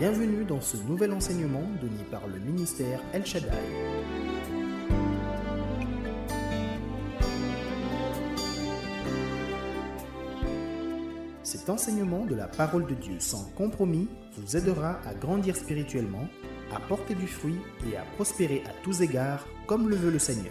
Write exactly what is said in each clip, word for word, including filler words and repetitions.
Bienvenue dans ce nouvel enseignement donné par le ministère El Shaddai. Cet enseignement de la parole de Dieu sans compromis vous aidera à grandir spirituellement, à porter du fruit et à prospérer à tous égards comme le veut le Seigneur.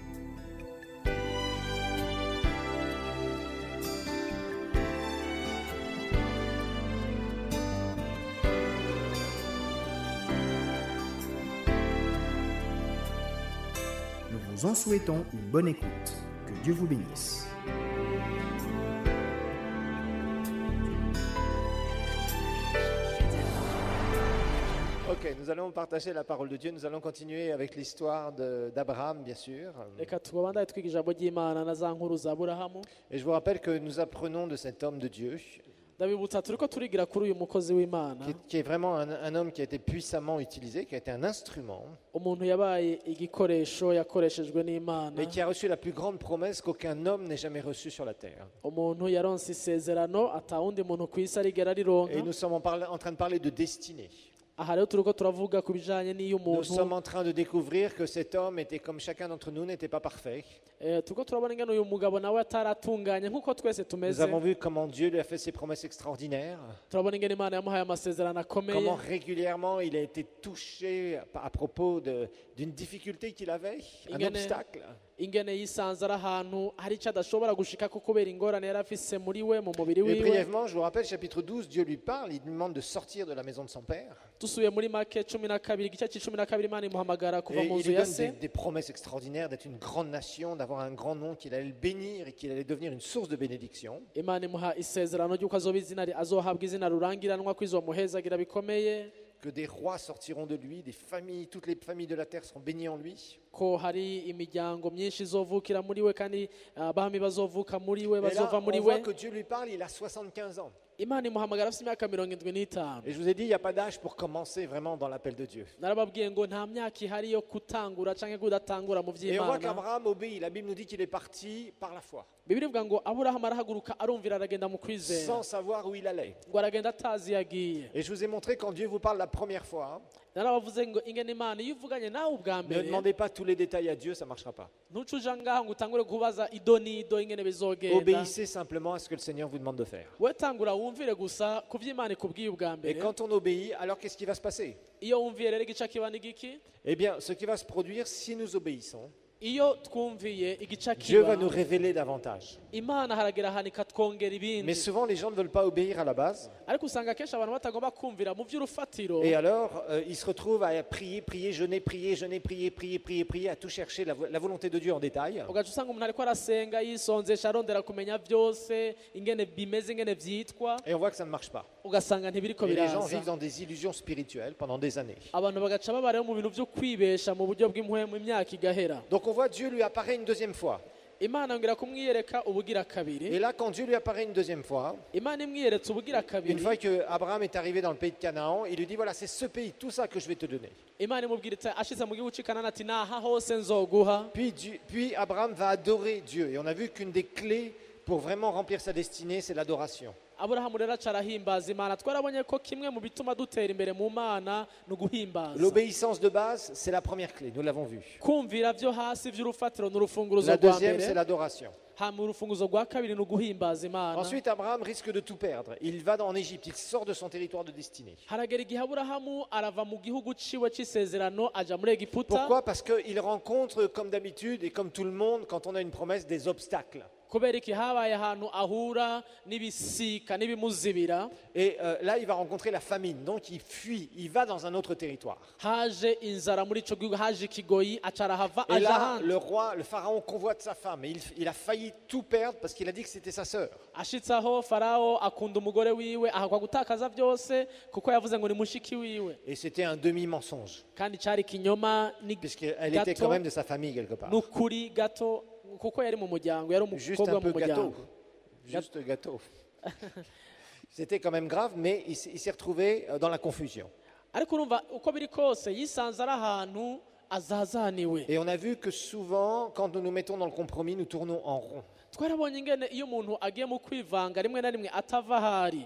Nous vous en souhaitons une bonne écoute. Que Dieu vous bénisse. Ok, nous allons partager la parole de Dieu. Nous allons continuer avec l'histoire de- d'Abraham, bien sûr. reka tubandanye twiga ijambo ry'imana na za nkuru za burahamu Et je vous rappelle que nous apprenons de cet homme de Dieu, ndabibutsa turi ko turigira kuri uyu mukozi w'imana qui est, qui est vraiment un, un homme qui a été puissamment utilisé, qui a été un instrument, umuntu yabaye igikoresho yakoreshejwe n'imana et qui a reçu la plus grande promesse qu'aucun homme n'ait jamais reçue sur la terre. umuntu yaronse isezerano atawundi muntu ku isi arigera Et rironka nous sommes en, parla- en train de parler de destinée. aha rero turi ko turavuga ku bijanye n'iyo Nous umuntu sommes en train de découvrir que cet homme était comme chacun d'entre nous, n'était pas parfait. eh, turi ko turabona ingene uyu mugabo nawe ataratunganye nk'uko twese Nous tumeze avons vu comment Dieu lui a fait ses promesses extraordinaires, turabona ingene imana yamuhaye amasezerano akomeye comment régulièrement il a été touché à à propos de- d'une difficulté qu'il avait, un Ingene- obstacle. ingene yisanze ari ahantu hari icyo adashobora gushikako kubera ingorane yari afise muri we mu mubiri Et wiwe brièvement, je vous rappelle, chapitre douze, Dieu lui parle, il lui demande de sortir de la maison de son père. dusubiye muri make cumi na kabiri igice c'icumi na kabiri imana imuhamagara kuva Et mu il nzu lui ya donne se des, des promesses extraordinaires d'être une grande nation, d'avoir un grand nom, qu'il allait le bénir et qu'il allait devenir une source de bénédiction. imana imuha isezerano ry'uko azoba izina ri- azohabwa izina rurangiranwa ko izomuhezagira bikomeye Que des rois sortiront de lui, des familles, toutes les familles de la terre seront bénies en lui. ko hari imiryango myinshi izovukira muri we kandi abami bazovuka muri we Et là, bazova on muri voit we que Dieu lui parle, il a soixante-quinze ans. imana imuhamagara afite imyaka mirongo indwi n'itanu Et je vous ai dit, il n'y a pas d'âge pour commencer vraiment dans l'appel de Dieu. narababwiye ngo nta myaka ihari yo kutangura canke kudatangura mu Et on voit vy'imana qu'Abraham obéit. La Bible nous dit qu'il est parti par la foi, bibiri ivuga ngo aburahamu arahaguruka arumvira aragenda mu kwizera sans savoir où il allait. ngo aragenda atazi yagiye Et je vous ai montré quand Dieu vous parle la première fois, narabavuze ngo ingene imana iyo uvuganye nawe ubwa ne mbere demandez pas tous les détails à Dieu, ça ne marchera pas. ntuce uja ngaho ngo utangure kubaza ido n'ido ingene bizogenda Obéissez simplement à ce que le Seigneur vous demande de faire. we tangura wumvire gusa ku vy'imana ikubwiye ubwa Et mbere quand on obéit, alors qu'est-ce qui va se passer? iyo wumviye rero igice kiba n'igiki Eh bien, ce qui va se produire si nous obéissons, iyo twumviye igice Dieu kiba va nous révéler davantage. imana haragera ahantu ikatwongera Mais ibindi souvent, les gens ne veulent pas obéir à la base. ariko usanga kenshi abantu batagomba kumvira mu vy'urufatiro Et alors, euh, ils se retrouvent à prier, prier, jeûner, prier, jeûner, prier, prier, prier, prier, à tout chercher la, vo- la volonté de Dieu en détail. ugaca usanga umuntu ariko arasenga yisonzesha arondera kumenya vyose ingene bimeze ingene vyitwa Et on voit que ça ne marche pas. ugasanga ntibiriko Et les gens biraza vivent dans des illusions spirituelles pendant des années. abantu bagaca babareho mu bintu vyo kwibesha mu buryo bw'impwemu imyaka igahera Donc on voit Dieu lui apparaît une deuxième fois. imana yongera kumwiyereka ubugira kabiri Et là, quand Dieu lui apparaît une deuxième fois, imana imwiyeretse ubugira une kabiri fois que Abraham est arrivé dans le pays de Canaan, il lui dit, voilà, c'est ce pays, tout ça que je vais te donner. imana imubwira iti ashize mu gihugu c'i kanani ati naha hose nzoguha Puis, Dieu- puis Abraham va adorer Dieu. Et on a vu qu'une des clés pour vraiment remplir sa destinée, c'est l'adoration. aburahamu rero aca arahimbaza imana twarabonye ko kimwe mu bituma dutera imbere mu mana ni uguhimbaza L'obéissance de base, c'est la première clé, nous l'avons vu. kumvira vyo hasi vy'urufatiro ni urufunguruzo La rwa deuxième, c'est mbere l'adoration. hama urufunguzo rwa kabiri ni uguhimbaza imana Ensuite, Abraham risque de tout perdre. Il va en Égypte, il sort de son territoire de destinée. haragera igihe aburahamu arava mu gihugu ciwe c'isezerano aja muri egiputa Pourquoi? Parce qu'il rencontre, comme d'habitude et comme tout le monde, quand on a une promesse, des obstacles. kubera iki habaye ahantu ahura n'ibisika n'ibimuzibira Et euh, là, il va rencontrer la famine. Donc, il fuit, il va dans un autre territoire. haje inzara muri ico gihugu haje ikigoyi aca arahava Et aja là, ahandi le roi, le pharaon convoite sa femme. Et il, il a failli tout perdre parce qu'il a dit que c'était sa sœur. ashitse aho farawo akunda umugore wiwe ahakwa gutakaza byose kuko yavuze ngo ni mushiki wiwe Et c'était un demi-mensonge. kandi cari ikinyoma ni Puisqu'elle était quand même de sa famille quelque part. n'ukuri gato kuko yari mu muryango yari Juste umukobwa un mu peu gâteau. muryango Juste gâteau. C'était quand même grave, mais il, s'est- il s'est retrouvé euh, dans la confusion. ariko urumva uko biri kose yisanze ari ahantu azazaniwe Et on a vu que souvent, quand nous nous mettons dans le compromis, nous tournons en rond. twarabonye ingene iyo umuntu agiye mu kwivanga rimwe na rimwe atava ahari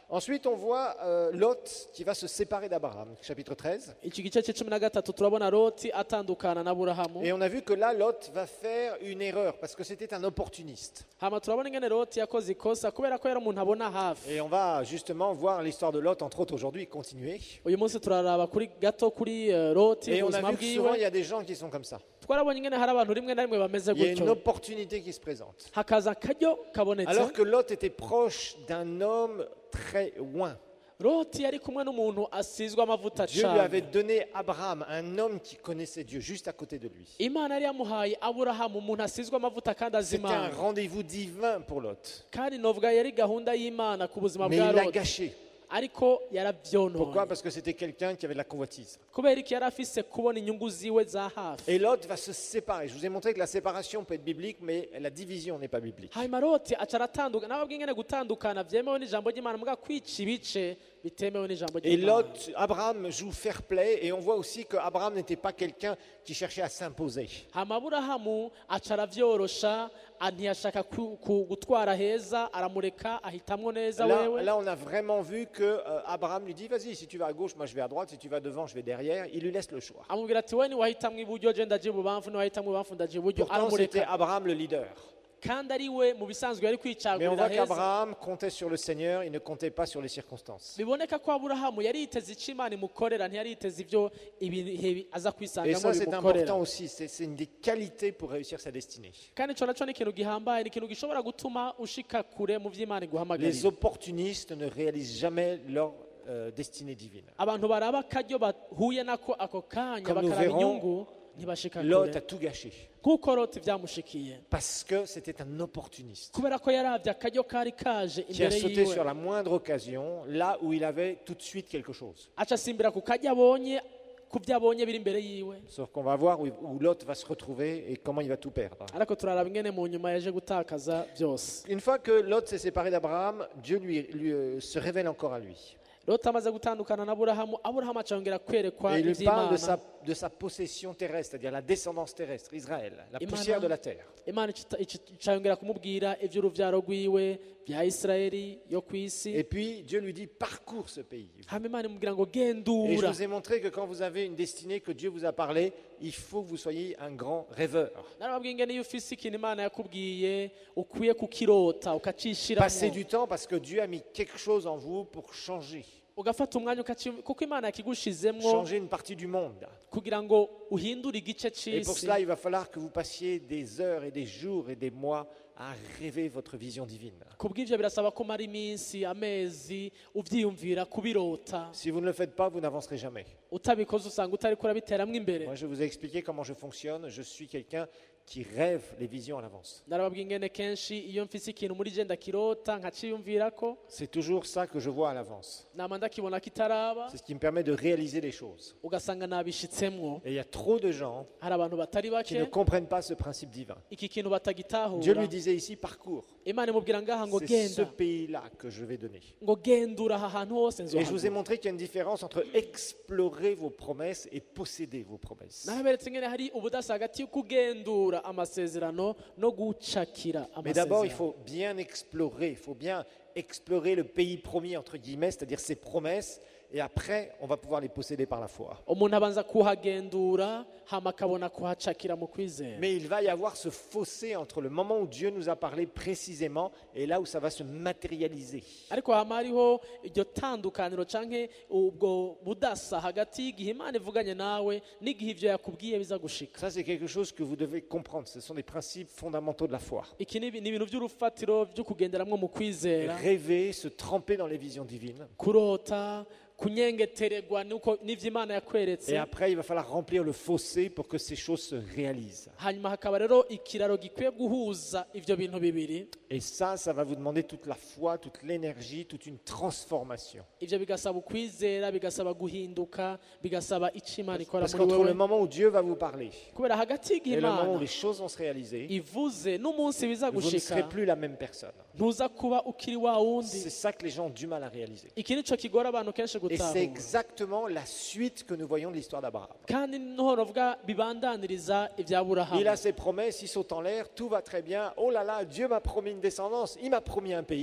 Ensuite, on voit euh, Lot qui va se séparer d'Abraham, chapitre treize. iki gice cy'icumi na gatatu turabona loti atandukana n'aburahamu Et on a vu que là, Lot va faire une erreur parce que c'était un opportuniste. hama turabona ingene loti yakoze ikosa kubera ko yari umuntu abona hafi. Et on va justement voir l'histoire de Lot, entre autres aujourd'hui, continuer. uyu munsi turaraba kuri gato kuri eh, loti Et on a ubuzima vu que souvent, il bwiwe. y a des gens qui sont comme ça. twarabonye ingene hari abantu rimwe na rimwe bameze Il y a une gutyo opportunité qui se présente. hakaza akaryo kabonetse. Alors que Lot était proche d'un homme très loin. loti yari kumwe n'umuntu asizwe amavuta Dieu lui avait cyane. donné Abraham, un homme qui connaissait Dieu, juste à côté de lui. imana yari yamuhaye aburahamu umuntu asizwe amavuta kandi azi C'était un imana. rendez-vous divin pour Lot. kandi novuga yari gahunda y'imana ku buzima Mais bwa il l'a loti gâché. ariko Pourquoi? yarabyononye Parce que c'était quelqu'un qui avait de la convoitise. kubera iki yari afise kubona inyungu ziwe za hafi. Et Lot va se séparer. Je vous ai montré que la séparation peut être biblique, mais la division n'est pas biblique. hanyuma loti aca aratandukana nababwiye ingene gutandukana byemewe n'ijambo ry'imana mbwa kwica ibice bitemewe n'ijambo Et ry'imana. Lot, Abraham joue fair play, et on voit aussi qu'Abraham n'était pas quelqu'un qui cherchait à s'imposer. hama aburahamu aca aravyorosha a- ntiyashaka ku- ku- gutwara heza aramureka ahitamwo neza Là, wewe. là, on a vraiment vu que euh, Abraham lui dit, vas-y, si tu vas à gauche, moi je vais à droite, si tu vas devant, je vais derrière. Il lui laisse le choix. amubwira ati we niwahitamwo iburyo je ndaja ibubamfu niwahitamwo ibubamfu ndaja iburyo Pourtant, c'était aramureka Abraham le leader. kandi ari we mu bisanzwe yari Mais on kwicagurira voit heza. qu'Abraham comptait sur le Seigneur, il ne comptait pas sur les circonstances. biboneka ko aburahamu yari yiteze icyo imana imukorera ntiyari yiteze ibyo ibihe aza Et kwisangamo ça, c'est bimukorera. important aussi. C'est c'est une des qualités pour réussir sa destinée. kandi icyo nacyo ni ikintu gihambaye ni ikintu gishobora gutuma ushika kure mu by'imana Les iguhamagarira. opportunistes ne réalisent jamais leur euh, destinée divine. abantu baraba akaryo bahuye nako ako kanya Comme nous bakaraba verrons, inyungu ntibashika Lot kure a tout gâché kuko loti byamushikiye parce que c'était un opportuniste kubera ko yarabye akaryo kari kaje qui a imbere sauté yiwe sur la moindre occasion, là où il avait tout de suite quelque chose. aca asimbira ku karyo abonye ku byo abonye biri imbere yiwe. Sauf qu'on va voir où, où Lot va se retrouver et comment il va tout perdre. ariko turaraba ingene mu nyuma yaje gutakaza byose. Une fois que Lot s'est séparé d'Abraham, Dieu lui, lui, euh, se révèle encore à lui. loti amaze gutandukana na aburahamu aburahamu aca yongera kwerekwa Et il lui parle de iby'imana. sa, de sa possession terrestre, c'est-à-dire la descendance terrestre, Israël, la Imana- poussière de la terre. imana ica- ica- ica yongera kumubwira iby'urubyaro rwiwe bya isirayeli yo ku isi. Et puis Dieu lui dit, parcours ce pays. hama imana imubwira ngo Et je gendura. vous ai montré que quand vous avez une destinée que Dieu vous a parlé, il faut que vous soyez un grand rêveur. narababwiye ingene iyo ufise ikintu imana yakubwiye ukwiye kukirota ukacishiramo Passez du temps parce que Dieu a mis quelque chose en vous pour changer. ugafata umwanya ukaci kuko imana yakigushizemwo Changer une partie du monde. kugira ngo uhindure igice Et pour c'isi. cela, il va falloir que vous passiez des heures et des jours et des mois à rêver votre vision divine. kubw'ivyo birasaba ko mara iminsi amezi uvyiyumvira kubirota. Si vous ne le faites pas, vous n'avancerez jamais. utabikoze usanga utariko urabiteramwo imbere. Moi, je vous ai expliqué comment je fonctionne. Je suis quelqu'un qui rêve les visions à l'avance. narababwiye ingene kenshi iyo mfise ikintu muri je ndakirota nkaciyumvirako C'est toujours ça que je vois à l'avance. nama ndakibona kitaraba C'est ce qui me permet de réaliser les choses. ugasanga nabishitsemwo. Et il y a trop de gens hari abantu batari qui ne bake comprennent pas ce principe divin. iki kintu Dieu batagitahura. lui disait ici, parcours. imana imubwira ngaha ngo C'est ce genda pays-là que je vais donner. ngo gendura aha hantu hose Et je vous ai nzohagura. montré qu'il y a une différence entre explorer vos promesses et posséder vos promesses. nahaberetse ingene hari ubudasa hagati yo kugendura amasezerano no gucakira Mais d'abord, il amasezerano. faut bien explorer, il faut bien explorer le pays promis, entre guillemets, c'est-à-dire ses promesses, et après, on va pouvoir les posséder par la foi. umuntu abanza kuhagendura hama akabona kuhacakira mu kwizera. Mais il va y avoir ce fossé entre le moment où Dieu nous a parlé précisément et là où ça va se matérialiser. ariko hama hariho iryo tandukaniro canke ubwo budasa hagati y'igihe imana ivuganye nawe n'igihe ivyo yakubwiye biza gushika. Ça, c'est quelque chose que vous devez comprendre. Ce sont des principes fondamentaux de la foi. iki ni ni ibintu by'urufatiro byo kugenderamwo mu kwizera. Rêver, se tremper dans les visions divines. kurota kunyengetererwa nuko n'ivy'imana Et yakweretse. après, il va falloir remplir le fossé pour que ces choses se réalisent. hanyuma hakaba rero ikiraro gikwiye guhuza ivyo bintu bibiri. Et ça, ça va vous demander toute la foi, toute l'énergie, toute une transformation. ivyo bigasaba ukwizera bigasaba guhinduka bigasaba ico imana ikora Parce muri qu'entre le wewe. moment où Dieu va vous parler kubera hagati y'igihe et le moment où imana les choses vont se réaliser, ivuze n'umunsi biza vous ne gushika serez plus la même personne. ntuza kuba ukiri wa wundi. C'est ça que les gens ont du mal à réaliser. iki nico kigora abantu kenshi Et c'est gutahura. exactement la suite que nous voyons de l'histoire d'Abraham. kandi niho novuga bibandaniriza ibya Il aburahamu. a ses promesses, il saute en l'air, tout va très bien. Oh là là, Dieu m'a promis une descendance, il m'a promis un pays.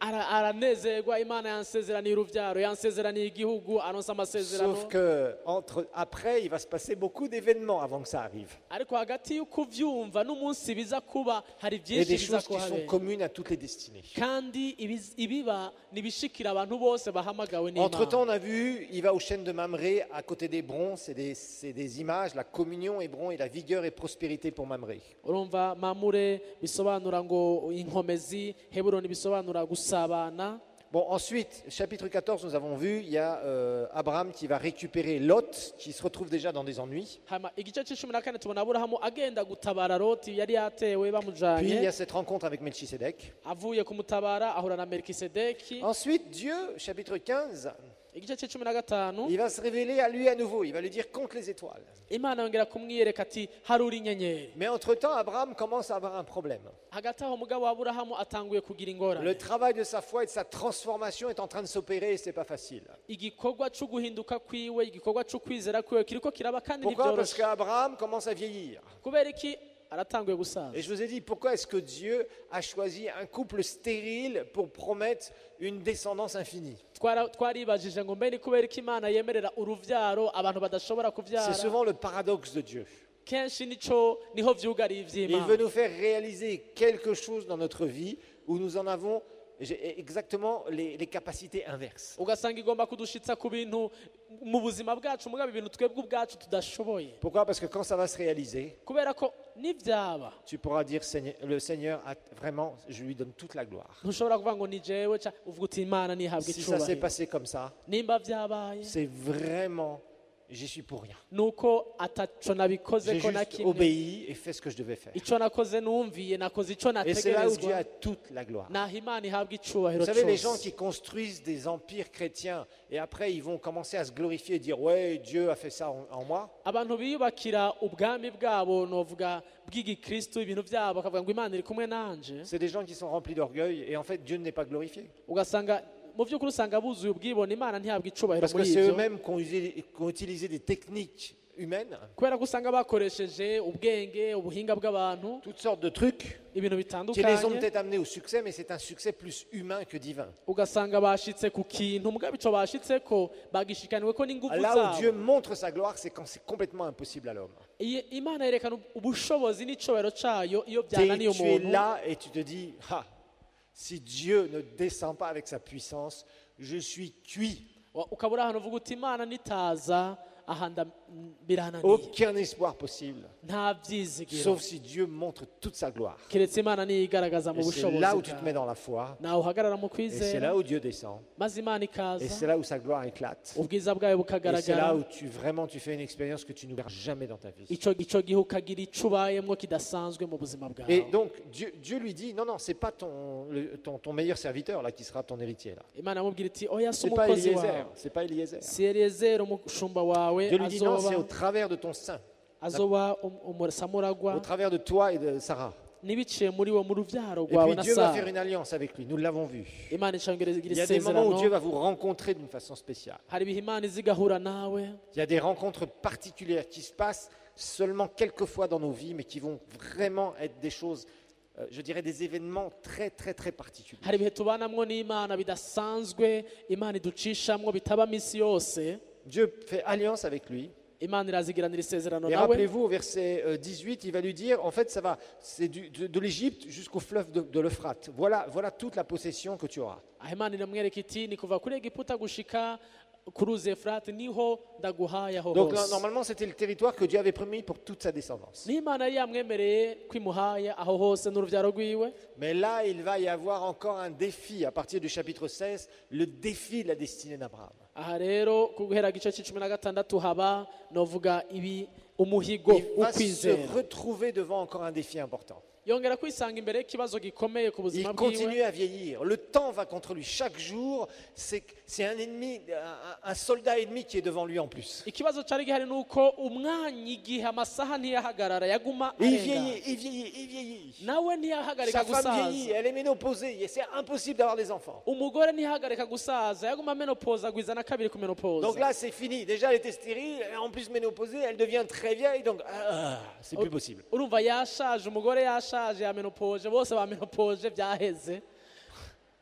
ara- aranezerwa imana yansezeraniye urubyaro yansezeraniye igihugu aronsa amasezerano Sauf que entre, après, il va se passer beaucoup d'événements avant que ça arrive. ariko hagati y'uko ubyumva n'umunsi biza kuba hari Et byinshi des biza choses qui sont kuhabera communes à toutes les destinées. kandi ibiz- ibiba nibishikira abantu bose bahamagawe Entre-temps, n'imana on a vu, il va au chêne de Mamré, à côté d'Hébron, c'est des, c'est des images, la communion, Hébron et la vigueur et prospérité pour Mamré. urumva mamure bisobanura ngo inkomezi heburoni bisobanura gusabana. Bon, ensuite, chapitre quatorze, nous avons vu, il y a euh, Abraham qui va récupérer Lot, qui se retrouve déjà dans des ennuis. hama igice c'icumi na kane tubona aburahamu agenda gutabara loti yari yatewe Puis il y bamujanye a cette rencontre avec Melchisedec. avuye kumutabara ahura na melikisedeki. Ensuite, Dieu, chapitre quinze, igice c'icumi na gatanu il va se révéler à lui à nouveau. Il va lui dire compte les étoiles. imana yongera kumwiyereka ati harura inyenyeri. Mais entre-temps, Abraham commence à avoir un problème. hagati aho umugabo wa aburahamu atanguye kugira Le ingorane travail de sa foi et de sa transformation est en train de s'opérer et c'est pas facile. igikorwa co guhinduka kwiwe igikorwa co kwizera kwiwe kiriko kiraba kandi Pourquoi? Parce ntivyoroshe qu'Abraham commence à vieillir. kubera iki aratanguye gusaza. Et je vous ai dit, pourquoi est-ce que Dieu a choisi un couple stérile pour promettre une descendance infinie? Twara- twaribajije ngo mbe ni kubera iki imana yemerera uruvyaro abantu badashobora C'est kuvyara. souvent le paradoxe de Dieu. kenshi nico niho vyugariye Il veut ivy'imana nous faire réaliser quelque chose dans notre vie où nous en avons j'ai- exactement les, les capacités inverses. ugasanga igomba kudushitsa ku bintu mu buzima bwacu mugabo ibintu twebwe ubwacu tudashoboye Pourquoi? Parce que quand ça va se réaliser, kubera ko nivyaba tu pourras dire Seigneur- le Seigneur a vraiment, je lui donne toute la gloire. ntushobora kuvuga ngo ni jewe ca uvuga uti imana nihabwa Si ça s'est icubahiro passé comme ça, nimba vyabaye c'est vraiment, j'y suis pour rien. nuko ataco nabikoze J'ai ko na juste kimwe obéi et fait ce que je devais faire. ico nakoze numviye nakoze ico Et c'est là où Dieu nategerezwa a toute la gloire. naho imana ihabwa icubahiro Vous savez, les gens cose. qui construisent des empires chrétiens et après ils vont commencer à se glorifier et dire ouais, Dieu a fait ça en, en moi. abantu biyubakira ubwami bwabo novuga bw'igikristo ibintu byabo bakavuga ngo imana iri kumwe nanje C'est des gens qui sont remplis d'orgueil et en fait Dieu n'est pas glorifié. ugasanga mu by'ukuri usanga buzuye ubwibone imana ntihabwa icubahiro Parce que muri c'est ibyo eux-mêmes qui ont, usé- qui ont utilisé des techniques humaines, kubera ko usanga bakoresheje ubwenge ubuhinga bw'abantu toutes sortes de trucs ibintu qui les ont bitandukanye peut-être amenés au succès, mais c'est un succès plus humain que divin. ugasanga bashitse ku kintu mugabo ico bashitseko bagishikaniwe ko n'ingufu Là où Dieu zabo montre sa gloire, c'est quand c'est complètement impossible à l'homme. Iyi- imana yerekana ubushobozi n'icobero cayo iyo T'es- byananiye Tu es umuntu là et tu te dis, ah, si Dieu ne descend pas avec sa puissance, je suis cuit. Wa- ukaba uri ahantu uvuga uti imana nitaza aha nda- birananiye Aucun espoir possible, nta byizigiro sauf si Dieu montre toute sa gloire. keretse imana niyo igaragaza mu Et c'est bushobozi là où tu te bwawe. mets dans la foi, nawe uhagarara mu et c'est kwizera là où Dieu descend, maze imana et c'est ikaza là où sa gloire éclate. ubwiza bwawe Et c'est bukagaragara là où tu vraiment tu fais une expérience que tu n'oublieras jamais dans ta vie. ico ico gihe ukagira ico ubayemwo kidasanzwe mu buzima Et bwawe donc Dieu, Dieu lui dit, non, non, c'est pas ton, le- ton, ton meilleur serviteur là qui sera ton héritier là. imana amubwira iti oya si C'est pas umukozi Eliezer, wawe c'est pas Eliezer. si eliyezeri umushumba wawe Dieu lui dit, non, c'est azoba au travers de ton sein, azoba um- umusamuragwa au travers de toi et de Sarah. n'ibiciye muri wo mu ruvyaro Et rwawe puis na Dieu va sara faire une alliance avec lui, nous l'avons vu. imana icongera Il igira y a des moments où Dieu isezerano va vous rencontrer d'une façon spéciale. hari ibihe imana izigahura nawe Il y a des rencontres particulières qui se passent seulement quelques fois dans nos vies, mais qui vont vraiment être des choses, euh, je dirais des événements très très très particuliers. hari ibihe tubanamwo n'imana bidasanzwe imana iducishamwo bitaba misi yose Dieu fait alliance avec lui. imana irazigiranira isezerano Et nawe rappelez-vous, au verset euh, dix-huit, il va lui dire, en fait, ça va, c'est du- de, de l'Égypte jusqu'au fleuve de, de l'Euphrate. Voilà, voilà toute la possession que tu auras. aho imana iramwereka iti ni kuva kuri egiputa gushika ku ruzi efurate niho ndaguhaye aho Donc là, hose normalement, c'était le territoire que Dieu avait promis pour toute sa descendance. n'imana yari yamwemereye ko imuhaye aho hose n'urubyaro rwiwe Mais là, il va y avoir encore un défi, à partir du chapitre seize, le défi de la destinée d'Abraham. aha rero ku guhera igice cy'icumi na gatandatu haba novuga ibi umuhigo Il va se ukwizera retrouver devant encore un défi important. yongera kwisanga imbere y'ikibazo gikomeye ku Il buzima bwiwe continue à vieillir. Le temps va contre lui. Chaque jour, c'est c'est un ennemi, un, un soldat ennemi qui est devant lui en plus. ikibazo cyari gihari ni uko umwanya igihe amasaha ntiyahagarara yaguma Et il arenga vieillit, il vieillit, il vieillit. nawe ntiyahagarika Sa femme gusaza vieillit, elle est ménopausée. et C'est impossible d'avoir des enfants. umugore ntiyahagarika gusaza yaguma menopoza agwiza na kabiri ku menopoza Donc là, c'est fini. Déjà, elle était stérile. Et en plus, ménopausée, elle devient très vieille. Donc, ah, c'est plus possible. urumva yashaje umugore yashaje yamenopoje bose bamenopoje byaheze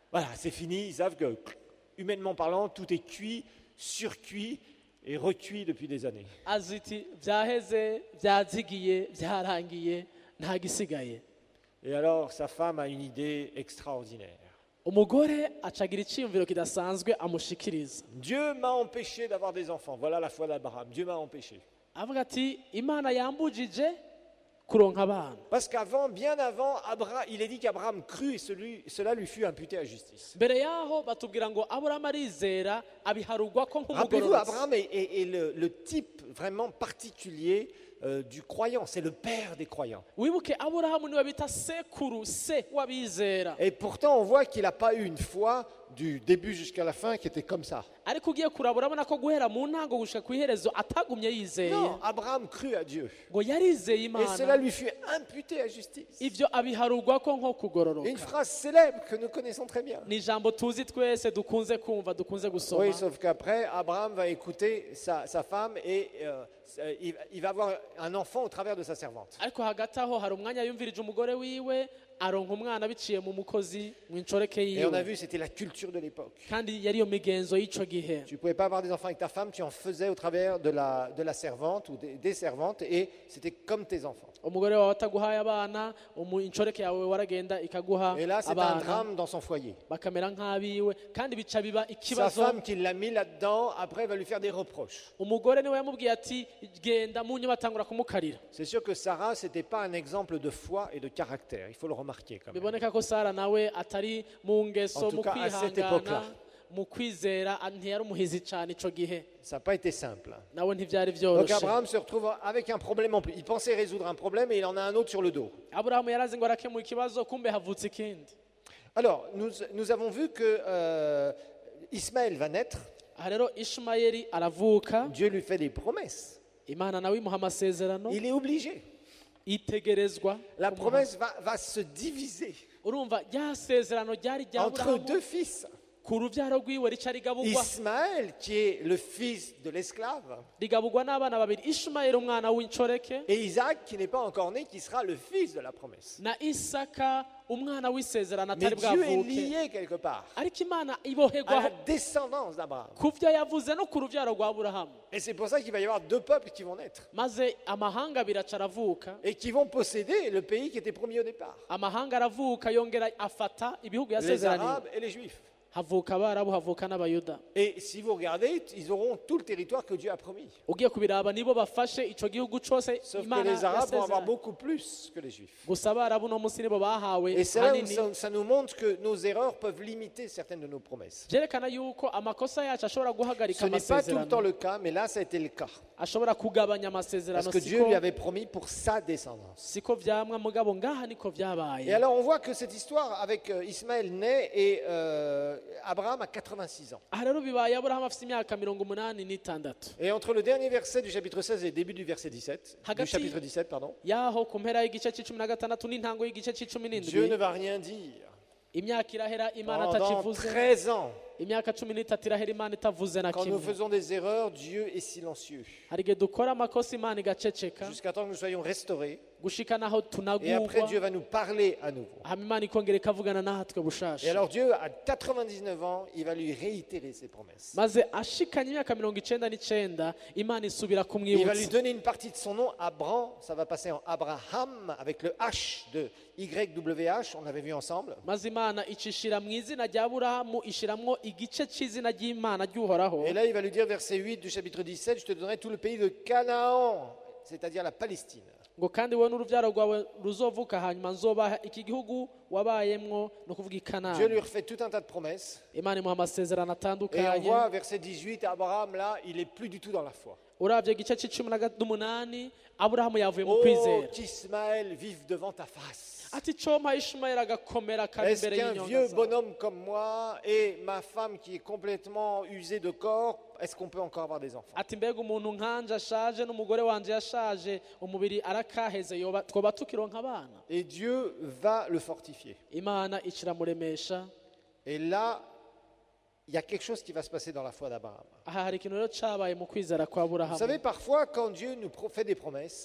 Voilà, c'est fini. Ils savent que, humainement parlant, tout est cuit, surcuit et recuit depuis des années. azi iti byaheze byazigiye byarangiye nta gisigaye. Et alors, sa femme a une idée extraordinaire. umugore acagira icyiyumviro kidasanzwe amushikiriza. Dieu m'a empêché d'avoir des enfants. Voilà la foi d'Abraham. Dieu m'a empêché. avuga ati imana yambujije kuronka abana. Parce qu'avant, bien avant, Abra- il est dit qu'Abraham crut et celui- cela lui fut imputé à justice. mbere yaho batubwira ngo aburahamu arizera abiharugwa ko Rappelez-vous, nk'umugororotsi. Abraham est, est- est le, le type vraiment particulier euh, du croyant. C'est le père des croyants. wibuke aburahamu niwe bita sekuru se w'abizera. Et pourtant, on voit qu'il n'a pas eu une foi du début jusqu'à la fin qui était comme ça. ariko ugiye kuraba urabona ko guhera mu ntango gushika ku iherezo atagumye yizeye Non, Abraham crut à Dieu. ngo yarizeye Et cela imana lui fut imputé à justice. ivyo abiharugwa ko nko Une kugororoka. phrase célèbre que nous connaissons très bien. ni ijambo tuzi twese dukunze kumva dukunze gusoma. Oui, sauf qu'après, Abraham va écouter sa, sa femme et euh, il, il va avoir un enfant au travers de sa servante. ariko hagati aho hari umwanya yumvirije umugore wiwe aronka umwana biciye mu mukozi mu incoreke Et on a yiwe, vu, c'était la culture de l'époque. kandi yari yo migenzo y'ico gihe. Tu ne pouvais pas avoir des enfants avec ta femme, tu en faisais au travers de la, de la servante ou des, des servantes et c'était comme tes enfants. umugore wawe ataguhaye abana umu incoreke yawe waragenda ikaguha Et là, c'est un abana drame dans son foyer. bakamera nk'abiwe, kandi bica biba Sa ikibazo. femme qui l'a mis là-dedans, après, va lui faire des reproches. umugore niwe yamubwiye ati genda mu nyuma atangura kumukarira. C'est sûr que Sarah, ce n'était pas un exemple de foi et de caractère. Il faut le remarquer quand même. biboneka ko Sara nawe atari mu ngeso En tout mu cas, à cette kwihangana époque-là. mu kwizera ntiyari umuhizi cyane ico gihe, Ça n'a pas été simple. nawe ntibyari Donc byoroshe. Abraham se retrouve avec un problème en plus. Il pensait résoudre un problème et il en a un autre sur le dos. aburahamu yarazi ngo arakemura ikibazo, kumbe havutse ikindi. Alors, nous, nous avons vu que euh, Ismaël va naître. aha rero ishimayeli aravuka, Dieu lui fait des promesses. imana nawe imuha amasezerano, Il est obligé. itegerezwa La kumuha. promesse va, va se diviser urumva rya sezerano ryari rya entre aburahamu deux fils. ku rubyaro rwiwe rica rigabugwa Ismaël, qui est le fils de l'esclave, rigabugwa n'abana babiri, ishimayeli umwana w'incoreke et Isaac, qui n'est pas encore né, qui sera le fils de la promesse. na isaka umwana w'isezerano Mais atari Dieu est bwavuke. lié quelque part ariko imana à ibohegwa la descendance d'Abraham. ku byo yavuze no ku rubyaro rwa aburahamu, Et c'est pour ça qu'il va y avoir deux peuples qui vont naître maze amahanga abiri aca aravuka. et qui vont posséder le pays qui était promis au départ. amahanga aravuka yongera afata ibihugu Les yasezeraniwe, Arabes et les Juifs. havuka abarabu havuka n'abayuda. Et si vous regardez, ils auront tout le territoire que Dieu a promis. ugiye kubiraba nibo bafashe ico gihugu cose Sauf que imana les Arabes vont avoir yasezeranye. beaucoup plus que les Juifs. gusa abarabu no munsi nibo bahawe Et c'est là où hanini. ça, ça nous montre que nos erreurs peuvent limiter certaines de nos promesses. byerekana yuko amakosa yacu ashobora Ce guhagarika n'est pas tout le temps amasezerano, le cas, mais là, ça a été le cas. ashobora kugabanya Parce amasezerano. que Dieu siko lui avait promis pour sa descendance. siko vyamwa mugabo ngaha niko Et vyabaye. alors, on voit que cette histoire avec euh, Ismaël naît et euh, Abraham a quatre-vingt-six ans. aha rero bibaye aburahamu afite imyaka mirongo umunani n'itandatu. Et entre le dernier verset du chapitre seize et le début du verset dix-sept, du Hagati- chapitre dix-sept, pardon, yaho ku mpera y'igice c'icumi na gatandatu n'intango y'igice c'icumi Dieu ne n'indwi, va rien dire. imyaka irahera imana Pendant atakivuze. treize ans, imyaka cumi n'itatu irahera imana itavuze na quand nous kimwe. faisons des erreurs, Dieu est silencieux. hari igihe dukora amakosa imana igaceceka Jusqu'à temps que nous soyons restaurés. gushika naho Et après, Dieu tunagurwa, va nous parler à nouveau. hama imana ikongera ikavugana natwe Et bushasha. alors Dieu, à quatre-vingt-dix-neuf ans, il va lui réitérer ses promesses. maze ashikanye imyaka mirongo icenda n'icenda imana isubira Il va lui kumwibutsa. donner une partie de son nom, Abram, ça va passer en Abraham, avec le H de Y W H, on avait vu ensemble. maze imana icishira mu izina rya aburahamu ishiramwo igice c'izina ry'imana ry'uhoraho. Et là, il va lui dire, verset huit du chapitre dix-sept, je te donnerai tout le pays de Canaan, c'est-à-dire la Palestine. ngo kandi wowe n'urubyaro rwawe ruzovuka hanyuma nzobaha iki gihugu wabayemwo, ni ukuvuga i Dieu lui Kanani. refait tout un tas de promesses. imana imuha amasezerano Et on atandukanye. voit, verset dix-huit, Abraham, là, il est plus du tout dans la foi. uravye igice c'icumi n'umunani aburahamu yavuye mu Oh, kwizera, qu'Ismaël vive devant ta face. ati compa ishimayeli agakomera kari Est-ce imbere qu'un y'inyonga vieux zawe. bonhomme comme moi et ma femme qui est complètement usée de corps, est-ce qu'on peut encore avoir des enfants? ati mbega umuntu nkanje ashaje n'umugore wanje yashaje umubiri arakaheze yoba twoba tukironka abana. Et Dieu va le fortifier. imana ikiramuremesha. Et là, il y a quelque chose qui va se passer dans la foi d'Abraham. aha hari ikintu rero cabaye mu kwizera kwa Vous savez, aburahamu. parfois, quand Dieu nous pro- fait des promesses,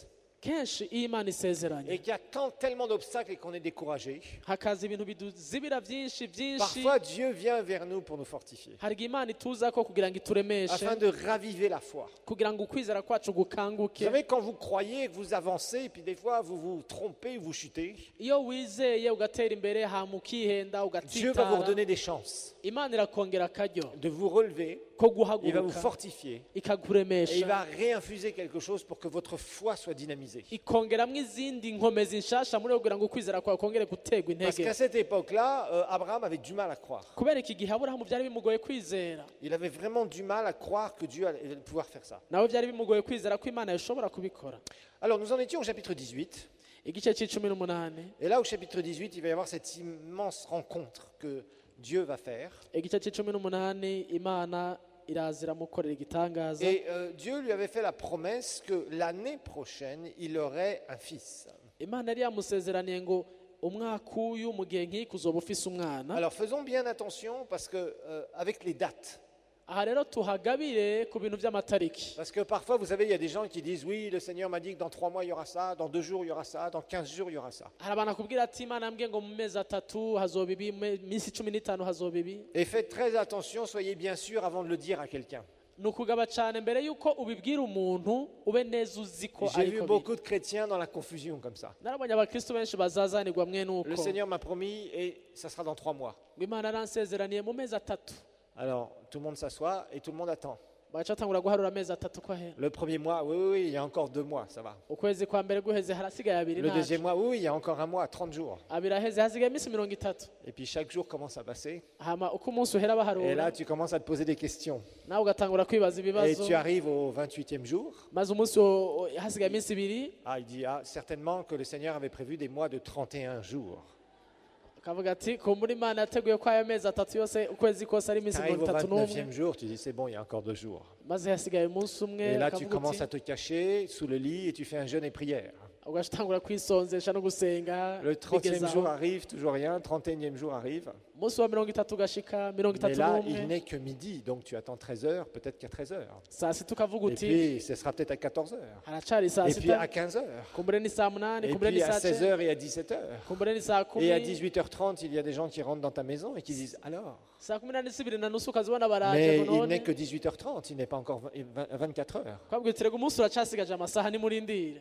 kenshi iyo imana isezeranye et qu'il y a tant, tellement d'obstacles et qu'on est découragé, hakaza ibintu biduzibira byinshi byinshi parfois Dieu vient vers nous pour nous fortifier, hari igihe imana ituzako kugira ngo ituremeshe afin de raviver la foi. kugira ngo ukwizera kwacu Vous gukanguke. savez, quand vous croyez, que vous avancez, et puis des fois vous vous trompez, vous chutez, iyo wizeye ugatera imbere hama ukihenda Dieu va vous ugatsitara redonner des chances imana irakongera akaryo de vous relever, ko il va vous guhaguruka fortifier, et il ikakuremesha va réinfuser quelque chose pour que votre foi soit dynamisée. ikongeramwo izindi nkomezi nshasha muri yo kugira ngo ukwizera kwawe kongere guterwa Parce intege. qu'à cette époque-là, euh, Abraham avait du mal à croire. kubera iki gihe aburahamu byari bimugoye kwizera Il avait vraiment du mal à croire que Dieu allait pouvoir faire ça. nawe byari bimugoye kwizera ko imana ishobora kubikora. Alors nous en étions au chapitre dix-huit. igice c'icumi n'umunani Et là au chapitre dix-huit, il va y avoir cette immense rencontre que Dieu va faire. igice c'icumi n'umunani imana iraza iramukorera igitangaza. Et euh, Dieu lui avait fait la promesse que l'année prochaine, il aurait un fils. imana yari yamusezeraniye ngo umwaka uyu mu gihe nk'iki uzoba ufise umwana. Alors faisons bien attention parce que euh, avec les dates. aha rero tuhagabire ku bintu by'amatariki, Parce que parfois, vous savez, il y a des gens qui disent oui, le Seigneur m'a dit que dans trois mois il y aura ça, dans deux jours il y aura ça, dans quinze jours il y aura ça. hari abantu akubwira ati imana yambwiye ngo mu mezi atatu hazoba ibi, mu minsi cumi n'itanu hazoba ibi. Et faites très attention, soyez bien sûr avant de le dire à quelqu'un. ni ukugaba cyane mbere y'uko ubibwira umuntu ube neza uzi ko J'ai vu ariko biri. beaucoup de chrétiens dans la confusion comme ça. narabonye abakristo benshi bazazanirwa mwe Le nuko Seigneur m'a promis et ça sera dans trois mois. ngo imana aransezeraniye mu mezi atatu, Alors tout le monde s'assoit et tout le monde attend. bagaca batangura guharura amezi atatu ko ahera. Le premier mois, oui, oui, oui, il y a encore deux mois, ça va. ukwezi kwa mbere guheze harasigaye abiri Le nacu, deuxième mois, oui, oui, il y a encore un mois, trente jours. abiri aheze hasigaye iminsi mirongo itatu. Et puis chaque jour commence à passer. hama uko umunsi uhera Et baharura là, tu commences à te poser des questions. nawe ugatangura kwibaza Et ibibazo, tu arrives au vingt-huitième jour. maze umunsi wo- hasigaye iminsi ibiri Ah, il dit, ah, certainement que le Seigneur avait prévu des mois de trente et un jours. akavuga ati kumbura imana yateguye ko ayo mezi atatu yose ukwezi kose ari Tu iminsi arrives mirongo au itatu n'umwe, vingt-neuvième jour, tu dis, c'est bon, il y a encore deux jours. maze hasigaye umunsi umwe Et là, tu akavuga commences uti à te cacher sous le lit et tu fais un jeûne et prière. ugaca utangura kwisonzesha no gusenga. Le trentième bigeze jour aho. arrive, toujours rien. trente et unième jour arrive. umunsi wa mirongo itatu ugashika mirongo Mais itatu là, il n'umwe n'est que midi, donc tu attends treize heures, peut-être qu'à treize heures. saa sita ukavuga Et uti puis, ce sera peut-être à quatorze heures. haracari saa Et puis à sita, quinze heures. kumbure ni saa munani, Et kumbure ni puis à saa seize cyenda, heures et à dix-sept heures. kumbure ni saa Et à kumi, dix-huit heures trente, il y a des gens qui rentrent dans ta maison et qui disent alors. saa kumi n'ane zibiri na nusu ukazibona baraje Mais ngo il none n'est que dix-huit heures trente, il n'est pas encore vingt- vingt-quatre heures. twabwira uti rega umunsi uracasigaje amasaha nimurindire.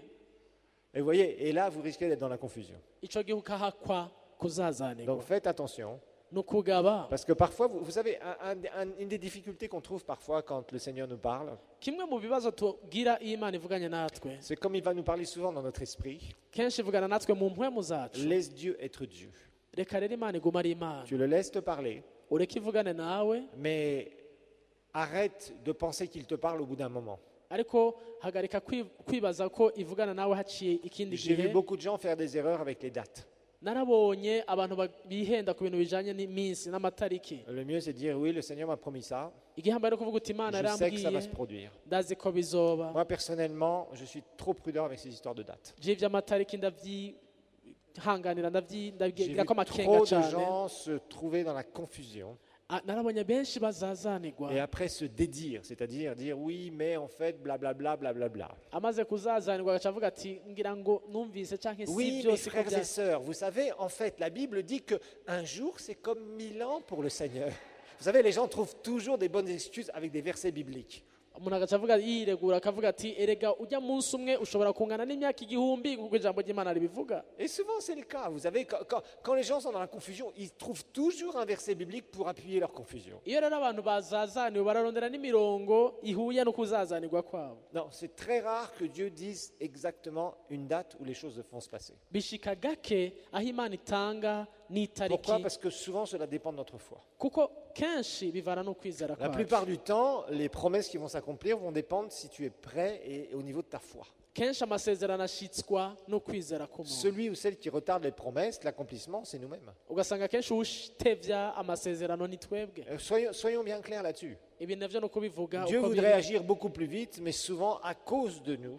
Et vous voyez, et là, vous risquez d'être dans la confusion. ico gihe ukahakwa kuzazanirwa. Donc faites attention. ni ukugaba. Parce que parfois, vous, vous savez, un- un- un- une des difficultés qu'on trouve parfois quand le Seigneur nous parle, kimwe mu bibazo tugira iyo imana ivuganye natwe, c'est comme il va nous parler souvent dans notre esprit, kenshi ivugana natwe mu mpwemu zacu. laisse Dieu être Dieu. reka rero imana iguma ari imana, Tu le laisses te parler, ureke ivugane nawe, mais arrête de penser qu'il te parle au bout d'un moment. ariko hagarika kwi- kwibaza ko ivugana nawe haciye ikindi J'ai vu gihe. beaucoup de gens faire des erreurs avec les dates. narabonye abantu ba- bihenda ku bintu bijanye n'iminsi n'amatariki. Le mieux, c'est de dire, oui, le Seigneur m'a promis ça, igihambaye no kuvuga uti imana je sais que ça va yarambwiye se produire. ndazi ko bizoba. Moi, personnellement, je suis trop prudent avec ces histoires de dates. je ivy'amatariki ndavyihanganira ndavyi- J'ai ndabigira vu ko amakenga trop de cane. gens se trouver dans la confusion Ah, narabonye benshi bazazanirwa, et après se dédire, c'est-à-dire dire oui, mais en fait, blablabla, blablabla. amaze kuzazanirwa agaca avuga ati ngira ngo numvise canke si Oui, mes byose ko frères bya- et sœurs, vous savez, en fait, la Bible dit qu'un jour, c'est comme mille ans pour le Seigneur. Vous savez, les gens trouvent toujours des bonnes excuses avec des versets bibliques. umuntu agaca avuga yiregura akavuga ati erega ujya munsi umwe ushobora kungana n'imyaka igihumbi kuko ijambo ry'imana ribivuga. Et souvent, c'est le cas. Vous savez, quand, quand- quand les gens sont dans la confusion, ils trouvent toujours un verset biblique pour appuyer leur confusion. iyo rero abantu bazazaniwe bararondera n'imirongo ihuye no kuzazanirwa kwabo. Non, c'est très rare que Dieu dise exactement une date où les choses vont se passer. bishika gake aho imana itanga n'itariki, Pourquoi? Parce que souvent, cela dépend de notre foi. kuko kenshi bivana no kwizera La kwacu. plupart du temps, les promesses qui vont s'accomplir vont dépendre si tu es prêt et, et au niveau de ta foi. kenshi amasezerano ashitswa no kwizera k'umuntu. Celui ou celle qui retarde les promesses, l'accomplissement, c'est nous-mêmes. ugasanga kenshi utevya amasezerano ni twebwe. Euh, Soyons, soyons bien clairs là-dessus. ibi navyo no kubivuga Dieu uko voudrait biri. agir beaucoup plus vite, mais souvent, à cause de nous,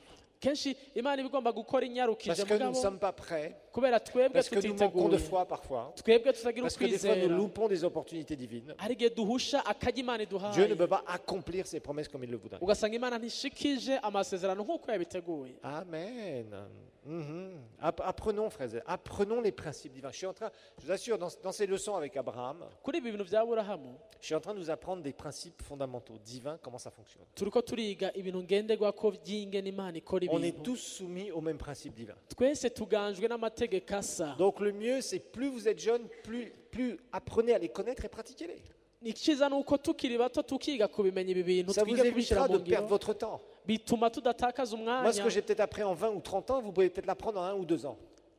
kenshi imana iba igomba gukora inyarukije Parce que nous ne mugabo sommes pas prêts, kubera twebwe parce que nous manquons de tutiteguye foi parfois, twebwe tutagira parce que des fois nous ukwizera loupons des opportunités divines. hari igihe duhusha akajya imana Dieu ne iduhaye peut pas accomplir ses promesses comme il le voudrait. ugasanga imana ntishikije amasezerano nk'uko yabiteguye. Amen. Mhm. App- Apprenons, frères et sœurs, apprenons les principes divins. Je suis en train, je vous assure, dans, dans ces leçons avec Abraham, kuri ibi bintu bya aburahamu je suis en train de nous apprendre des principes fondamentaux divins, comment ça fonctionne. turiko turiga ibintu ngenderwako by'ingene imana ikora On est ibintu tous soumis aux mêmes principes divins. twese tuganjwe n'amategeko asa. Donc le mieux, c'est plus vous êtes jeune, plus, plus apprenez à les connaître et pratiquez-les. icyiza ni uko tukiri bato tukiga kubimenya ibi bintu Ça vous twiga kubishyira évitera mu de perdre ngiro votre temps. bituma tudatakaza Moi, ce umwanya. que j'ai peut-être appris en vingt ou trente ans, vous pouvez peut-être l'apprendre en un ou deux ans.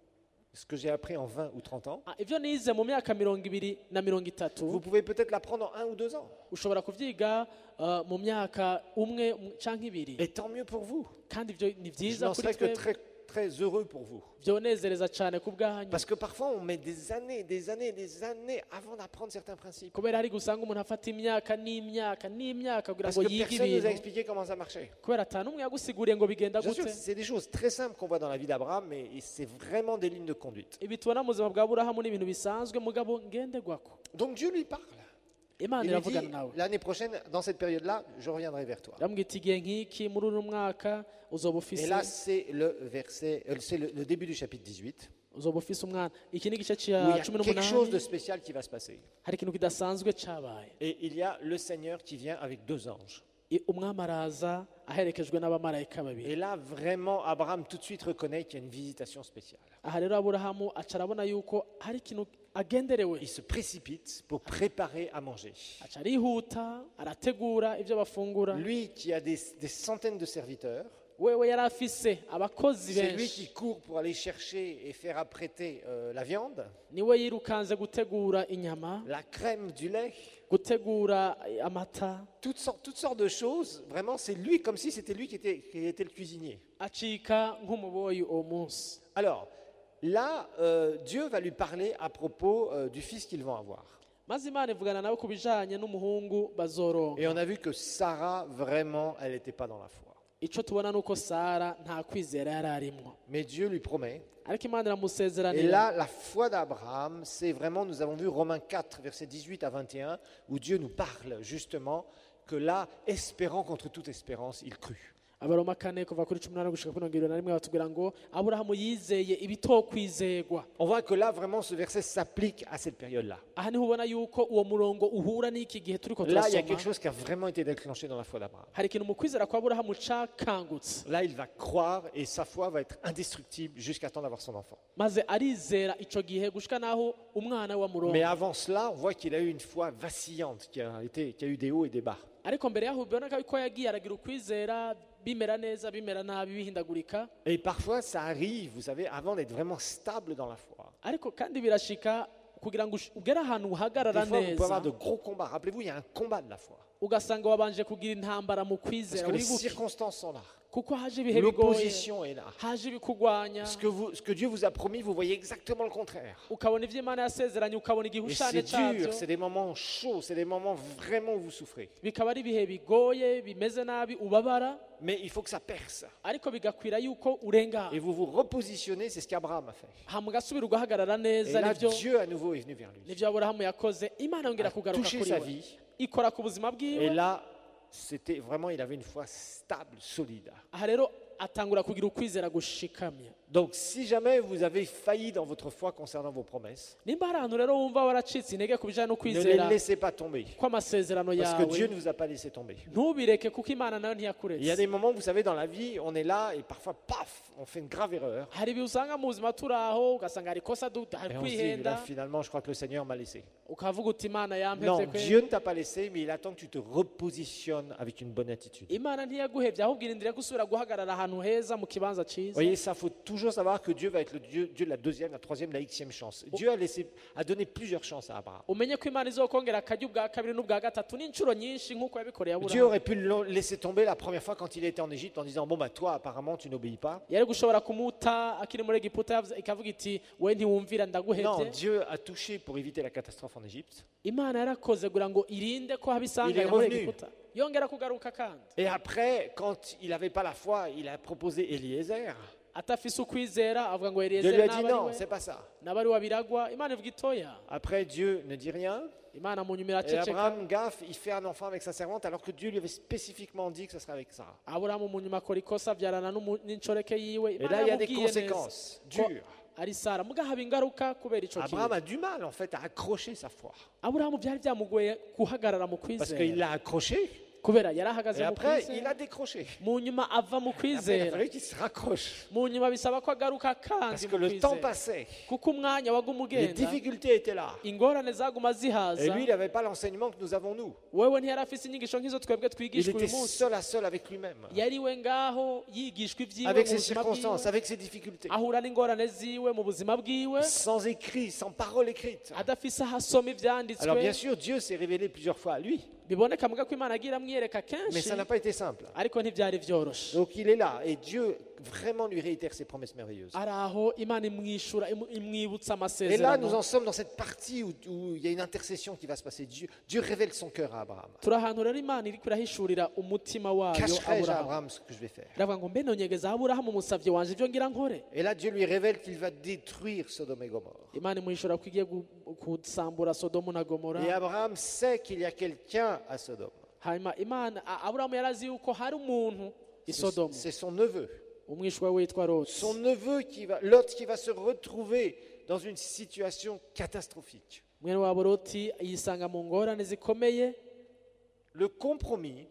Ce que j'ai appris en vingt ou trente ans, Ah, ibyo nize mu myaka mirongo ibiri na mirongo vous itatu pouvez peut-être l'apprendre en un ou deux ans. ushobora kubyiga uh, mu myaka umwe um- canke ibiri Et tant mieux pour vous. kandi ibyo ni Je byiza n'en kuri serais que twebwe très, très heureux pour vous. byonezereza cyane ku bwanyu Parce que parfois, on met des années, des années, des années avant d'apprendre certains principes. kubera hari gusanga umuntu afata imyaka n'imyaka n'imyaka kugira Parce ngo que yige personne ne nous a ibintu expliqué comment ça marchait. kubera ata n'umwe yagusiguriye ngo bigenda Bien sûr, gute. c'est des choses très simples qu'on voit dans la vie d'Abraham, mais c'est vraiment des lignes de conduite. ibi tubona mu buzima bwa aburahamu ni ibintu bisanzwe mugabo ngenderwako Donc Dieu lui parle. imana Il lui dit, iravugana nawe l'année prochaine, dans cette période-là, je reviendrai vers toi. iramubwira iti igihe nk'iki muri uno mwaka uzoba Et ufise là, c'est le verset, euh, c'est le, le début du chapitre dix-huit, uzoba ufise umwana. iki ni igice où il y cya a cumi quelque chose de n'umunani spécial qui va se passer. hari ikintu kidasanzwe cyabaye. Et il y a le Seigneur qui vient avec deux anges. I- umwami araza aherekejwe n'abamarayika babiri. Et là, vraiment, Abraham tout de suite reconnaît qu'il y a une visitation spéciale. aha rero aburahamu aca arabona yuko hari ikintu agenderewe, Il se précipite pour préparer à manger. aca arihuta arategura ibyo bafungura. Lui qui a des, des centaines de serviteurs, wewe yari afise abakozi c'est lui qui benshi, court pour aller chercher et faire apprêter euh, la viande, niwe yirukanze gutegura inyama, la crème, du lait, gutegura amata, toutes sortes, toutes sortes de choses. Vraiment, c'est lui, comme si c'était lui qui était, qui était le cuisinier. acika nk'umuboyi uwo munsi. Alors, là, euh, Dieu va lui parler à propos euh, du fils qu'ils vont avoir. maze imana ivugana nawe ku bijanye n'umuhungu bazoronka. Et on a vu que Sarah, vraiment, elle n'était pas dans la foi. ico tubona nuko Sara nta kwizera yari arimwo, Mais Dieu lui promet. ariko imana Et iramusezeranira. là, la foi d'Abraham, c'est vraiment, nous avons vu Romains quatre, versets dix-huit à vingt et un, où Dieu nous parle justement que là, espérant contre toute espérance, il crut. abaroma kane kuva kuri cumi n'umunani gushika kuri mirongo irindwi na rimwe batubwira ngo aburahamu yizeye ibitokwizegwa. On voit que là, vraiment, ce verset s'applique à cette période-là. aha niho ubona yuko uwo murongo uhura n'iki gihe turiko Là, il y a turasoma. quelque chose qui a vraiment été déclenché dans la foi d'Abraham. hari ikintu mu kwizera kwa aburahamu cakangutse, Là, il va croire et sa foi va être indestructible jusqu'à temps d'avoir son enfant. maze arizera ico gihe gushika naho umwana wa Mais murongo. avant cela, on voit qu'il a eu une foi vacillante, qui a, été, qui a eu des hauts et des bas. ariko mbere yaho biboneka ko yagiye aragira ukwizera, bimera neza bimera nabi bihindagurika. Et parfois, ça arrive, vous savez, avant d'être vraiment stable dans la foi. ariko kandi birashika kugira ngo ush- ugere ahantu Des uhagarara fois, vous pouvez avoir neza de gros combats. Rappelez-vous, il y a un combat de la foi. ugasanga wabanje kugira intambara mu Parce kwizera que les wibuke, circonstances sont là. kuko haje ibihe bigoye, L'opposition est là. haje ibikugwanya, Ce que, vous, ce que Dieu vous a promis, vous voyez exactement le contraire. ukabona ibyo imana yasezeranye ukabona Et igihushane c'est cyabyo, dur, c'est des moments chauds, c'est des moments vraiment où vous souffrez. bikaba ari ibihe bigoye bimeze nabi ubabara, Mais il faut que ça perce. ariko bigakwira yuko urengana, Et vous vous repositionnez, c'est ce qu'Abraham a fait. hama ugasubira ugahagarara Et neza. là, nibyo Dieu à nouveau est venu vers lui. nibyo aburahamu yakoze, imana yongera A kugaruka touché kuri sa we, vie. ikora ku buzima Et bwiwe. là, c'était vraiment, il avait une foi stable, solide. aha rero atangura kugira ukwizera gushikamye. Donc, si jamais vous avez failli dans votre foi concernant vos promesses, nimba hari ahantu rero wumva waracitse intege ku bijyanye no ne les kwizera laissez pas tomber. kw'amasezerano Parce que Dieu yawe, ne vous a pas laissé tomber. ntubireke kuko imana nayo Il y a ntiyakuretse. des moments, vous savez, dans la vie, on est là et parfois, paf, on fait une grave erreur. hari ibihe usanga mu buzima turi aho ugasanga hari ikosa du- hari Et on se dit, kwihenda, là, finalement, je crois que le Seigneur m'a laissé. ukavuga uti imana Non, yampevye kwe. Dieu ne t'a pas laissé, mais il attend que tu te repositionnes avec une bonne attitude. imana ntiyaguhevye ahubwo irindira gusubira guhagarara ahantu heza mu kibanza Vous cyiza. voyez, ça, faut toujours savoir que Dieu va être le Dieu, Dieu de la deuxième, la troisième, la xème chance. Dieu a, laissé, a donné plusieurs chances à Abraham. umenye ko imana izokongera akaryo ubwa kabiri n'ubwa gatatu n'inshuro nyinshi nk'uko yabikoreye Dieu aburahamu. aurait pu le laisser tomber la première fois quand il était en Égypte en disant, bon, bah toi, apparemment, tu n'obéis pas. yari gushobora kumuta akiri muri egiputa yavuze- ikavuga iti we ntiwumvira Non, ndaguhevye. Dieu a touché pour éviter la catastrophe en Égypte. imana yarakoze kugira ngo irinde ko haba Il est isanganya muri revenu. egiputa. yongera kugaruka kandi Et après, quand il n'avait pas la foi, il a proposé Eliezer. atafise ukwizera avuga ngo Dieu lui Eliezer a dit n'abari non, we c'est pas ça. n'abari wa biragwa Imana ivuga itoya Après, Dieu ne dit rien. Imana mu nyuma Et iraceceka Abraham gaffe, il fait un enfant avec sa servante alors que Dieu lui avait spécifiquement dit que ce serait avec Sarah. Aburahamu mu nyuma akora ikosa abyarana n'umu- n'inshoreke yiwe Et Imana là, il y a des yamubwiye neza conséquences ko dures. ari Sara muga haba ingaruka kubera ico Abraham kintu a du mal en fait à accrocher sa foi. Aburahamu byari byamugoye guhagarara mu Parce qu'il kwizera l'a accroché kubera yari ahagaze et mu après il kwizera a décroché. mu nyuma ava mu Après, il a kwizera fallu qu'il se raccroche. mu nyuma bisaba ko agaruka Parce kandi que mu le temps kwizera passait. kuko umwanya waguma Les ugenda difficultés étaient là. ingorane zaguma Et zihaza lui, il n'avait pas l'enseignement que nous avons nous. wewe ntiyari afise inyigisho nk'izo twebwe Il twigishwa était uyu munsi seul à seul avec lui-même. yari we ngaho yigishwa ibyiwe Avec mu ses buzima circonstances, bwiwe avec ses difficultés. ahura n'ingorane ziwe mu buzima bwiwe Sans écrit, sans parole écrite. adafise aho asoma ivyanditswe Alors bien sûr, Dieu s'est révélé plusieurs fois à lui. biboneka muga ko Imana agira amwiyereka Mais kenshi ça n'a pas été simple. ariko ntivyari vyoroshe Donc il est là et Dieu vraiment lui réitère ses promesses merveilleuses. ari aho Imana imwishura imu- imwibutsa Et là, nous amasezerano en sommes dans cette partie où, où il y a une intercession qui va se passer. Dieu, Dieu révèle son cœur à Abraham. turi ahantu rero Imana iriko irahishurira umutima wayo Cacherai-je à Aburahamu Abraham ce que je vais faire? iravuga ngo mbe nonyegeza Aburahamu umusavye wanje ivyo ngira nkore Et là, Dieu lui révèle qu'il va détruire Sodome et Gomorre. Imana imwishura ko igiye gu- gusambura Sodomu na Gomora Et Abraham sait qu'il y a quelqu'un à Sodome. hanyuma Imana A- Aburahamu yarazi yuko hari umuntu i C'est Sodomu c'est son neveu. umwishwa witwa Loti Son neveu, qui va, Lot, qui va se retrouver dans une situation catastrophique. mwene wabo Loti yisanga mu ngorane zikomeye Le compromis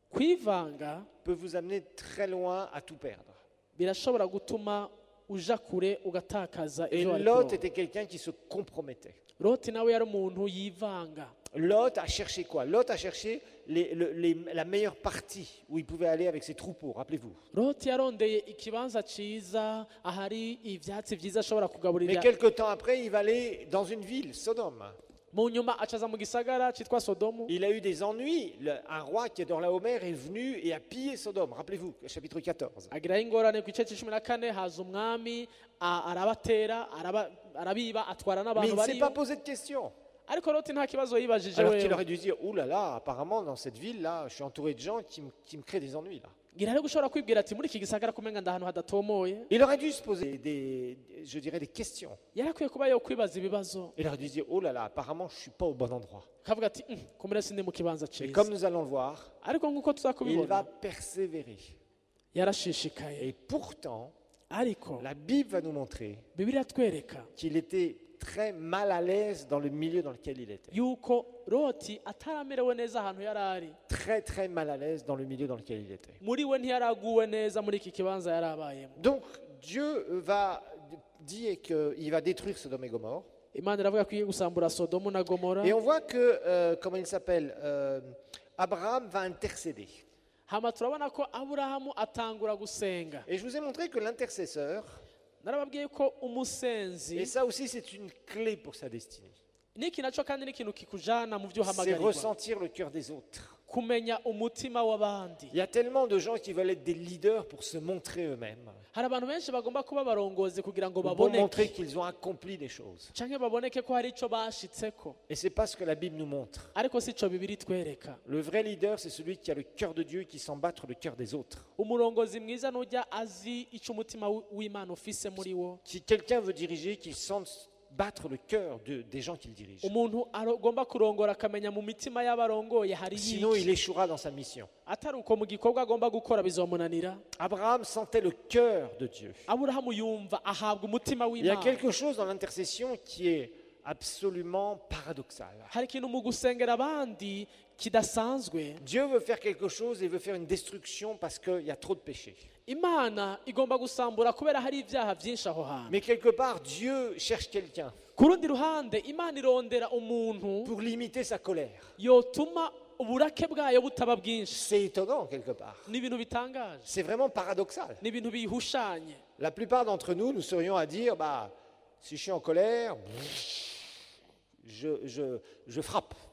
kwivanga peut vous amener très loin à tout perdre. birashobora gutuma uja kure ugatakaza Et ivyo wari Lot kuronka. était quelqu'un qui se compromettait. Loti nawe yari umuntu yivanga Lot a cherché quoi? Lot a cherché les- le- les- la meilleure partie où il pouvait aller avec ses troupeaux, rappelez-vous. Loti yarondeye ikibanza ciza ahari ivyatsi vyiza ashobora Mais kugaburira quelque temps après, il va aller dans une ville, Sodome. mu nyuma acaza mu gisagara citwa Sodomu Il a eu des ennuis. Le- un roi qui est dans la Homère est venu et a pillé Sodome. Rappelez-vous, chapitre quatorze. agiraho ingorane ku gice c'icumi na kane haza umwami a- arabatera araba- arabiba atwara Mais n'abantu il ne s'est bariyo pas posé de questions. ariko Loti nta kibazo yibajije Alors qu'il wewe aurait dû dire, ouh là là, apparemment dans cette ville-là, je suis entouré de gens qui me, qui me créent des ennuis là. ngira rero gushobora kwibwira ati muri iki gisagara kumenga ndahantu hadatomoye Il aurait dû se poser des, je dirais, des questions. yari akwiye kuba yo kwibaza ibibazo Il aurait dû se dire, oh là là, apparemment je ne suis pas au bon endroit. akavuga ati "Mm, kumira sindi mu kibanza Et ciza comme nous allons le voir, ariko nk'uko il tuzakubibona va persévérer. yarashishikaye Et pourtant, ariko la Bible va nous montrer bibiliya twereka qu'il était très mal à l'aise dans le milieu dans lequel il était. yuko Loti ataramerewe neza ahantu yari ari Très très mal à l'aise dans le milieu dans lequel il était. muri we ntiyaraguwe neza muri iki kibanza yari abayemo Donc Dieu va dire qu'il va détruire Sodome et Gomorre. imana iravuga ko igiye gusambura Sodomu na Gomora Et on voit que, euh, comment il s'appelle, euh, Abraham va intercéder. hama turabona ko Aburahamu atangura gusenga Et je vous ai montré que l'intercesseur, narababwiye ko umusenzi et ça aussi c'est une clé pour sa destinée, niki naco kandi ni ikintu kikujana mu byo c'est uhamagarirwa ressentir le cœur des autres. kumenya umutima w'abandi Il y a tellement de gens qui veulent être des leaders pour se montrer eux-mêmes, hari abantu benshi bagomba kuba abarongozi kugira ngo pour montrer baboneke qu'ils ont accompli des choses. canke baboneke ko hari ico bashitseko Et c'est pas ce que la Bible nous montre. ariko si ico bibiri twereka Le vrai leader, c'est celui qui a le cœur de Dieu et qui sent battre le cœur des autres. umurongozi mwiza nujya azi ico umutima w- w'Imana ufise muri wo Si quelqu'un veut diriger, qu'il sente battre le cœur de- des gens qu'il dirige. umuntu agomba kurongora akamenya mu mitima y'abarongoye hari Sinon, il yiki échouera dans sa mission. atari uko mu gikorwa agomba gukora bizomunanira Abraham sentait le cœur de Dieu. Aburahamu yumva ahabwa umutima Il y a w'Imana quelque chose dans l'intercession qui est absolument paradoxal. hari ikintu mu gusengera abandi kidasanzwe Dieu veut faire quelque chose et veut faire une destruction parce qu'il y a trop de péchés. Imana igomba gusambura kubera hari ibyaha byinshi aho hantu Mais quelque part, Dieu cherche quelqu'un ku rundi ruhande Imana irondera umuntu pour limiter sa colère. yotuma uburake bwayo butaba bwinshi C'est étonnant quelque part. ni ibintu bitangaje C'est vraiment paradoxal. ni ibintu bihushanye La plupart d'entre nous, nous serions à dire, bah, si je suis en colère, je, je, je frappe. Voilà.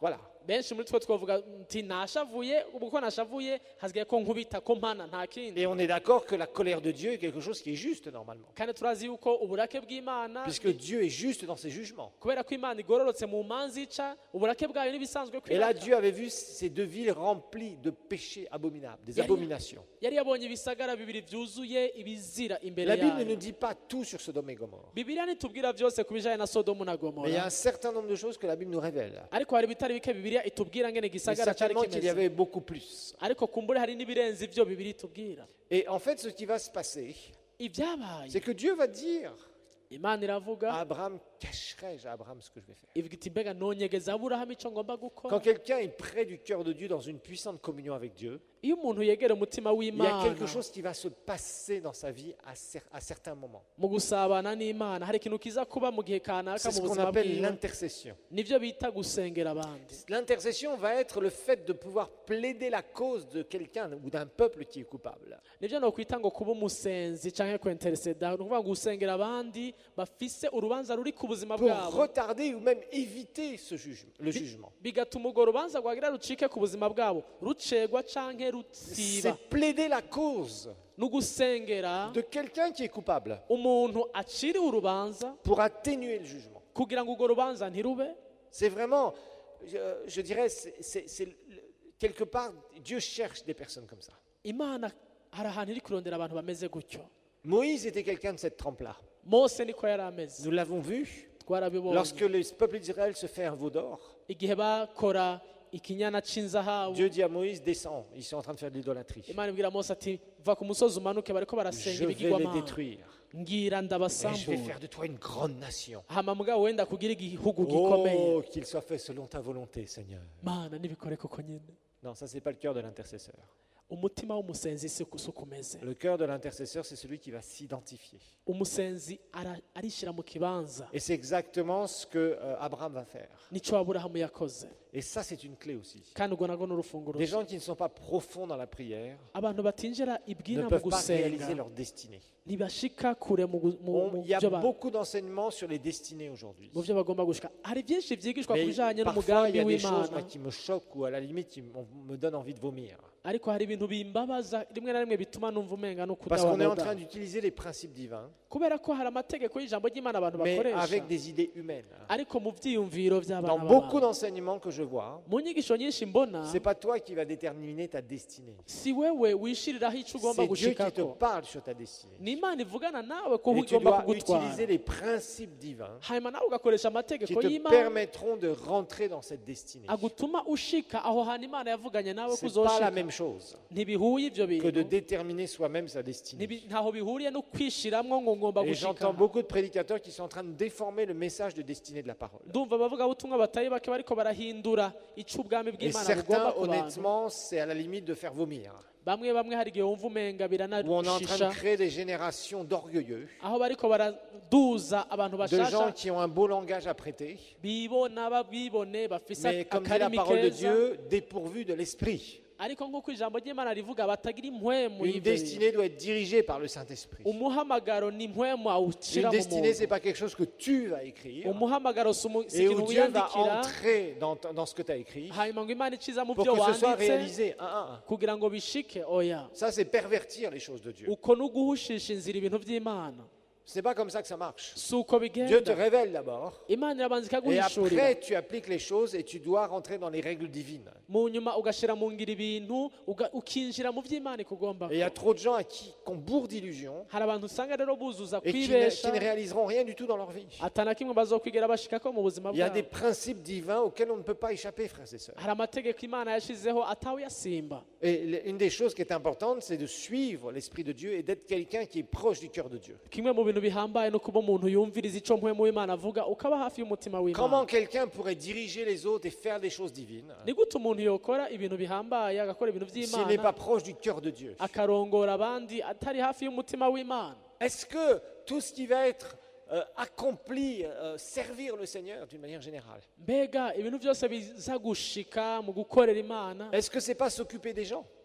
benshi muri twe twavuga nti nashavuye uko nashavuye hasigaye ko nkubita ko mpana nta kindi. Et on est d'accord que la colère de Dieu est quelque chose qui est juste normalement. kandi turazi yuko uburake bw'Imana Puisque Dieu est juste dans ses jugements. kubera ko Imana igororotse mu manzi ica uburake bwayo n'ibisanzwe Et là, kwirata. Dieu avait vu ces deux villes remplies de péchés abominables, des Yari- abominations. yari yabonye ibisagara bibiri byuzuye ibizira imbere La Bible ne nous yayo. dit pas tout sur Sodome et Gomorrhe. Bibiliya ntitubwira byose ku bijanye na Sodomu na Mais il y a Gomora, un certain nombre de choses que la Bible nous révèle. ariko hari ibitari bike Bibiliya itubwira ngene Mais igisagara cyari certainement qu'il y kimeze, avait beaucoup plus. ariko kumbure hari n'ibirenze ibyo Bibiliya itubwira. Et en fait, ce qui va se passer, Ibyabaye c'est que Dieu va dire Imana iravuga à Abraham, cacherai-je à Abraham ce que je vais faire? ivuga iti mbega nonyegeza Aburahamu icyo ngomba gukora. Quand quelqu'un est près du cœur de Dieu dans une puissante communion avec Dieu, iyo umuntu yegera umutima il y a w'Imana quelque chose qui va se passer dans sa vie à, cer- à certains moments. mu gusabana n'Imana hari ikintu kiza kuba mu gihe kanaka C'est mu ce qu'on buzima appelle bwiwe, l'intercession. nivyo bita gusengera abandi. L'intercession va être le fait de pouvoir plaider la cause de quelqu'un ou d'un peuple qui est coupable. nivyo nokwita ngo kuba umusenzi canke kwentereseda, ni ukuvuga ngo gusengera abandi bafise urubanza ruri ku buzima Pour bwabo, retarder ou même éviter ce jugement, le jugement. bigatuma urwo rubanza rwagira rucike ku buzima bwabo, rucegwa canke rutsiba. C'est plaider la cause ni ugusengera de quelqu'un qui est coupable umuntu aciriwe urubanza pour atténuer le jugement. kugira ngo urwo rubanza ntirube. C'est vraiment, je, je dirais, c'est, c'est- c'est le- quelque part, Dieu cherche des personnes comme ça. Imana hari ahantu iri kurondera abantu bameze gutyo. Moïse était quelqu'un de cette trempe-là. Mose niko yari ameze, Nous l'avons vu twarabibonye lorsque le peuple d'Israël se fait un veau d'or. igihe bakora ikinyana c'inzahabu. Dieu dit à Moïse, descends, ils sont en train de faire de l'idolâtrie. Imana ibwira Mose ati va ku musozi umanuke bariko barasenga Je vais les ibigirwamana, détruire. ngira Et je vais ndabasambura, faire de toi une grande nation. hama mugabo wenda kugira igihugu gikomeye. Oh, qu'il soit fait selon ta volonté, Seigneur. Mana nibikore koko nyene. Non, ça, c'est pas le cœur de l'intercesseur. Umutima w'umusenzi si uko umeze. Le cœur de l'intercesseur, c'est celui qui va s'identifier. Umusenzi ara- arishira mu kibanza, Et c'est exactement ce que euh, Abraham va faire. nico Aburahamu yakoze, Et ça, c'est une clé aussi. kandi ubwo nago n'urufunguro. Des gens qui ne sont pas profonds dans la prière Abantu batinjira ne ibwina mu peuvent pas réaliser gusenga leur destinée. ntibashika kure mu gu- mu- On- mu Il y a byo ba- beaucoup d'enseignements sur les destinées aujourd'hui. mu byo bagomba gushika. Hari byinshi byigishwa ku Mais bijanye parfois, il n'umugambi y a des choses w'Imana, moi, qui me choquent ou à la limite qui m- me donnent envie de vomir. ariko hari ibintu bimbabaza rimwe na rimwe bituma numva umenga no Parce qu'on est en kudawadoda, train d'utiliser les principes divins, kubera ko hari amategeko y'ijambo ry'Imana abantu mais bakoresha, avec des idées humaines. ariko mu byiyumviro Dans by'abana beaucoup b'abantu. d'enseignements que je vois, Mu nyigisho nyinshi mbona c'est pas toi qui va déterminer ta destinée. si wewe wishiriraho ico ugomba C'est Dieu qui te gushikako, parle sur ta destinée. ni Imana ivugana nawe ko Et tu igomba dois kugutwara, utiliser les principes divins hanyuma nawe ugakoresha qui amategeko te y'Imana permettront de rentrer dans cette destinée. agutuma ushika aho hantu Imana yavuganye nawe ko C'est pas la uzoshika. même chose Ntibihuye ivyo que de bintu, déterminer soi-même sa destinée. Ntibi- ntaho bihuriye no kwishiramwo ngo ngomba Et gushika. j'entends beaucoup de prédicateurs qui sont en train de déformer le message de destinée de la parole. Ndumva abavugabutumwa batari bake bariko barahindura ico ubwami Et bw'Imana bugomba certains, ku bantu. honnêtement, c'est à la limite de faire vomir. Bamwe bamwe hari igihe wumva umenga Où on est en train biranashisha, de créer des générations d'orgueilleux, aho bariko baraduza abantu de gens bashasha qui ont un beau langage à prêter, bibona babibone bafise mais comme dit la akarimi parole de keza, Dieu, dépourvus de l'esprit. ariko nk'uko ijambo ry'Imana rivuga batagira impwemu Une y'ivyo destinée doit être dirigée par le Saint-Esprit. bintu. Umuhamagaro ni impwemu Une awushira mu destinée, ce n'est muntu. pas quelque chose que tu vas écrire, Umuhamagaro si umu- si et ikintu où Dieu va wiyandikira, entrer dans, dans ce que tu as écrit hanyuma ngo Imana iciza mu pour byo que ce soit wanditse réalisé. Un, un, un. kugira ngo bishike. Oya, Ça, c'est pervertir les choses de Dieu. uko ni uguhushisha inzira ibintu by'Imana, Ce n'est pas comme ça que ça marche. si uko Dieu te bigenda. révèle d'abord, Imana irabanza et ikaguhishurira, après tu appliques les choses et tu dois rentrer dans les règles divines. mu nyuma ugashira mu ngiro ibintu uga- ukinjira mu by'Imana ikugomba. Et il y a trop de gens à qui qu'on bourre d'illusions Hari abantu usanga rero buzuza et qui ne, qui kwibesha ne réaliseront rien du tout dans leur vie. atana kimwe bazokwigera bashikako mu buzima Il y a des bwabo. principes divins auxquels on ne peut pas échapper, frères et sœurs. Hari amategeko Imana yashizeho atawiyasimba. Et l- une des choses qui est importante, c'est de suivre l'Esprit de Dieu et d'être quelqu'un qui est proche du cœur de Dieu. Kimwe mu bintu bihambaye no kuba umuntu yumviriza ico mpwemu w'Imana avuga ukaba hafi y'umutima Comment w'Imana. quelqu'un pourrait diriger les autres et faire des choses divines Ni gute umuntu yokora ibintu bihambaye agakora ibintu s'il n'est pas by'Imana proche du cœur de Dieu? akarongora abandi atari hafi y'umutima w'Imana? Est-ce que tout ce qui va être euh, accompli, euh, servir le Seigneur d'une manière générale, Mbega ibintu byose biza gushika mu gukorera Imana, est-ce que c'est pas s'occuper des gens?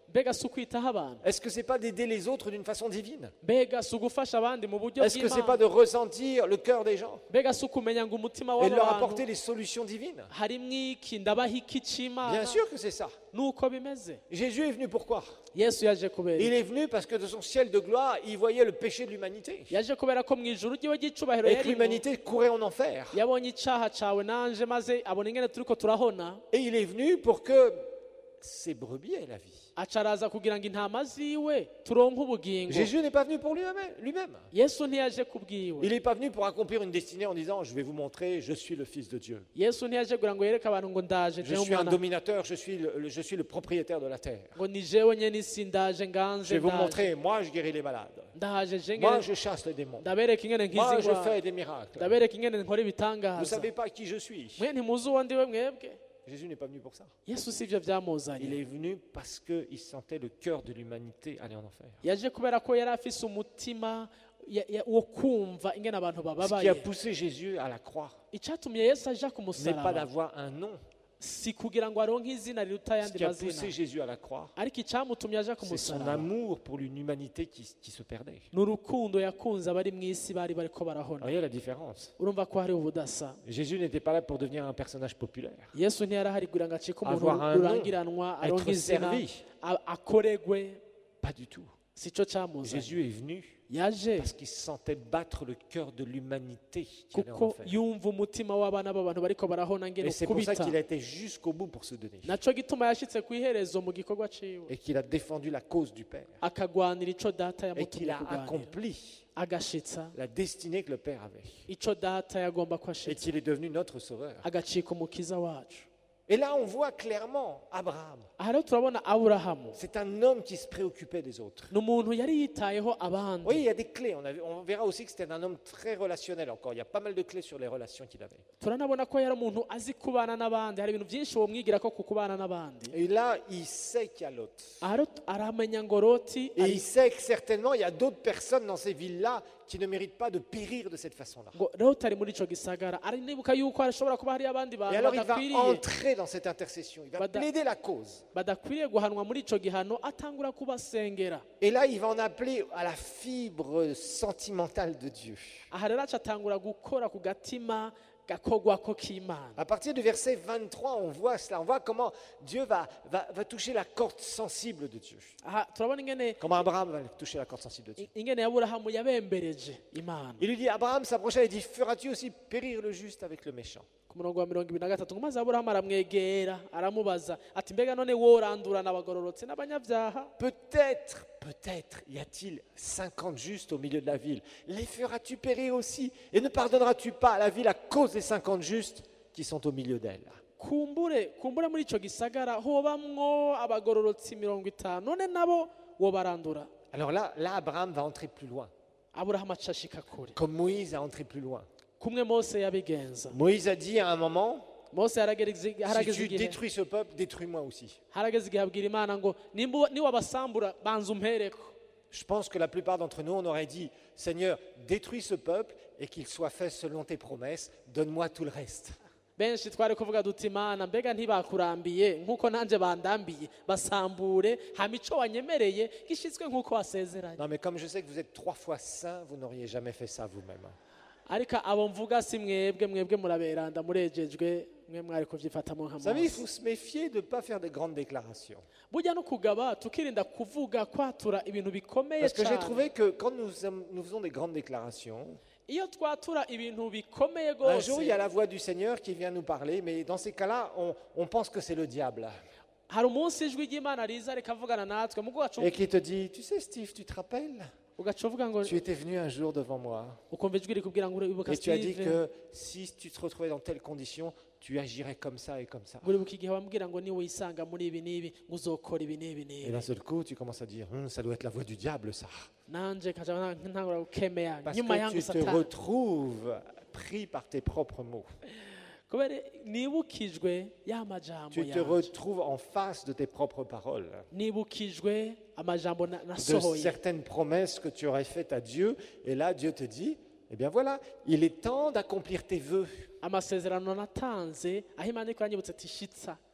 mbega si ukwitaho abantu Est-ce que ce n'est pas d'aider les autres d'une façon divine? mbega si ugufasha abandi mu buryo Est-ce que ce n'est pas bw'imana de ressentir le cœur des gens mbega si ukumenya ngo umutima et de leur w'abantu apporter des solutions divines? harimwo iki ndabaha iki Bien c'imana sûr que c'est ça. nuko bimeze Jésus est venu pourquoi? yesu yaje kubera Il est venu parce que de son ciel de gloire, il voyait le péché de l'humanité. yaje kubera ko mu ijuru ryiwe ry'icubahiro Et que yarimo l'humanité courait en enfer. yabonye icaha cawe nanje maze abona ingene turiko turahona Et il est venu pour que ses brebis aient la vie. aca araza kugira ngo intama ziwe turonke ubugingo Jésus n'est pas venu pour lui-même. lui-même. yesu ntiyaje kubwiwe Il n'est pas venu pour accomplir une destinée en disant je vais vous montrer, je suis le Fils de Dieu. yesu ntiyaje kugira ngo yereke abantu ngo ndaje Je jewe suis un umwana dominateur, je suis le, le- je suis le propriétaire de la terre. ngo ni jewe nyene isi ndaje Je nganze vais vous ndaje montrer, moi je guéris les malades. ndaje je Moi ngene je chasse les démons. ndabereka ingene nkiza Moi je ingwara fais des miracles. ndabereka ingene nkora Vous ne ibitangaza savez pas qui je suis. mwe ntimuzi uwo ndiwe mwebwe Jésus n'est pas venu pour ça. yesu si ivyo vyamuzanye Il est venu parce qu'il sentait le cœur de l'humanité aller en enfer. yaje kubera ko yari afise umutima ya- ya- wo kumva ingene abantu Ce qui a bababaye poussé Jésus à la croix icatumye yesu aja ku n'est pas musaraba d'avoir un nom. si kugira ngo aronke izina riruta Ce ayandi qui a mazina poussé Jésus à la croix, ariko icamutumye aja ku c'est son musaraba amour pour une humanité qui, qui se perdait. ni urukundo yakunze abari mu isi bari bariko barahona Voyez la différence. urumva ko hari ubudasa Jésus n'était pas là pour devenir un personnage populaire. yesu ntiyari ahari kugira ngo acike umuntu Avoir un nom, rurangiranwa aronke être izina servi. a- akoregwe Pas du tout. sico camuzanye Jésus est venu yaje parce qu'il sentait battre le cœur de l'humanité qui allait en kuko enfer. yumva umutima w'abana b'abantu bariko barahona ngene Et c'est pour ça ukubita qu'il a été jusqu'au bout pour se donner. naco gituma yashitse ku iherezo mu gikorwa ciwe Et qu'il a défendu la cause du Père. akagwanira ico data Et qu'il yamutumye a kugwanira accompli agashitsa la destinée que le Père avait. ico data yagomba ko Et ashitsa qu'il est devenu notre sauveur. agacika umukiza wacu Et là, on voit clairement Abraham. aha rero turabona aburahamu C'est un homme qui se préoccupait des autres. ni umuntu yari yitayeho abandi Oui, il y a des clés. On, a vu- on verra aussi que c'était un homme très relationnel encore. Il y a pas mal de clés sur les relations qu'il avait. turanabona ko yari umuntu azi kubana n'abandi hari ibintu byinshi womwigira ko ku kubana n'abandi Et là, il sait qu'il y a Lot. aha rero aramenya ngo loti Et ari- il sait que certainement, il y a d'autres personnes dans ces villes-là qui ne méritent pas de périr de cette façon-là. ngo loti ari muri ico gisagara aranibuka yuko hashobora kuba hari abandi Et bantu alors, il va badakwiriye entrer dans cette intercession. Il va Bada- plaider la cause. badakwiriye guhanwa muri ico gihano atangura kubasengera Et là, il va en appeler à la fibre sentimentale de Dieu. aha rero aca atangura gukora ku gatima gakogwako k'imana À partir du verset vingt-trois, on voit cela. On voit comment Dieu va, va, va toucher la corde sensible de Dieu. aha turabona ingene Comment Abraham va toucher la corde sensible de Dieu. ingene yaburahamu yabembereje imana Il lui dit, Abraham s'approcha et dit, feras-tu aussi périr le juste avec le méchant? ku murongo wa mirongo ibiri na gatatu ngo maze aburahamu aramwegera aramubaza ati mbega none worandurana abagororotse n'abanyabyaha Peut-être, peut-être y a-t-il cinquante justes au milieu de la ville. Les feras-tu périr aussi? Et ne pardonneras-tu pas à la ville à cause des cinquante justes qui sont au milieu d'elle? kumbure kumbure muri ico gisagara hobamwo abagororotsi mirongo itanu none nabo wobarandura Alors là, là, Abraham va entrer plus loin. aburahamu aca ashika kure Comme Moïse a entré plus loin. kumwe mose yabigenza Moïse a dit à un moment, mose harageze si harageze tu igihe détruis ce peuple, détruis-moi aussi. harageze igihe abwira imana ngo nimba niwabasambura banza umpereko Je pense que la plupart d'entre nous, on aurait dit, Seigneur, détruis ce peuple et qu'il soit fait selon tes promesses, donne-moi tout le reste. benshi twari kuvuga duti imana mbega ntibakurambiye nk'uko nanjye bandambiye basambure hama ico wanyemereye gishitswe nk'uko wasezeranye Non, mais comme je sais que vous êtes trois fois saints, vous n'auriez jamais fait ça vous-même. ariko abo mvuga si mwebwe mwebwe muraberanda murejejwe mwe mwari kuvyifatamo nka Vous savez, il mose faut se méfier de ne pas faire de grandes déclarations. burya no kugaba tukirinda kuvuga kwatura ibintu bikomeye Parce que j'ai cyane trouvé que quand nous, am- nous faisons des grandes déclarations, iyo twatura ibintu bikomeye un jour il y a gose la voix du Seigneur qui vient nous parler, mais dans ces cas-là, on, on pense que c'est le diable. hari umunsi ijwi ry'imana riza rikavugana natwe mugo ugaca Et qui te dit, tu sais Steve, tu te rappelles? ugaca uvuga ngo Tu étais venu un jour devant moi ukumva ijwi rikubwira ngo uribuka et tu as dit Steve que si tu te retrouvais dans telles conditions, tu agirais comme ça et comme ça. uribuka igihe wambwira ngo niwe wisanga muri ibi n'ibi ngo uzokora ibi n'ibi Et n'ibi d'un seul coup, tu commences à dire, Hum, ça doit être la voix du diable, ça. nanje kaja ntangura gukemeya Parce nyuma que yangu tu te satani retrouves pris par tes propres mots. kubera nibukijwe y'amajambo Tu te yanje retrouves en face de tes propres paroles, nibukijwe amajambo na- de nasohoye certaines promesses que tu aurais faites à Dieu. Et là, Dieu te dit, eh bien voilà, il est temps d'accomplir tes vœux. amasezerano natanze aho imana iko yanyibutse ati shitsa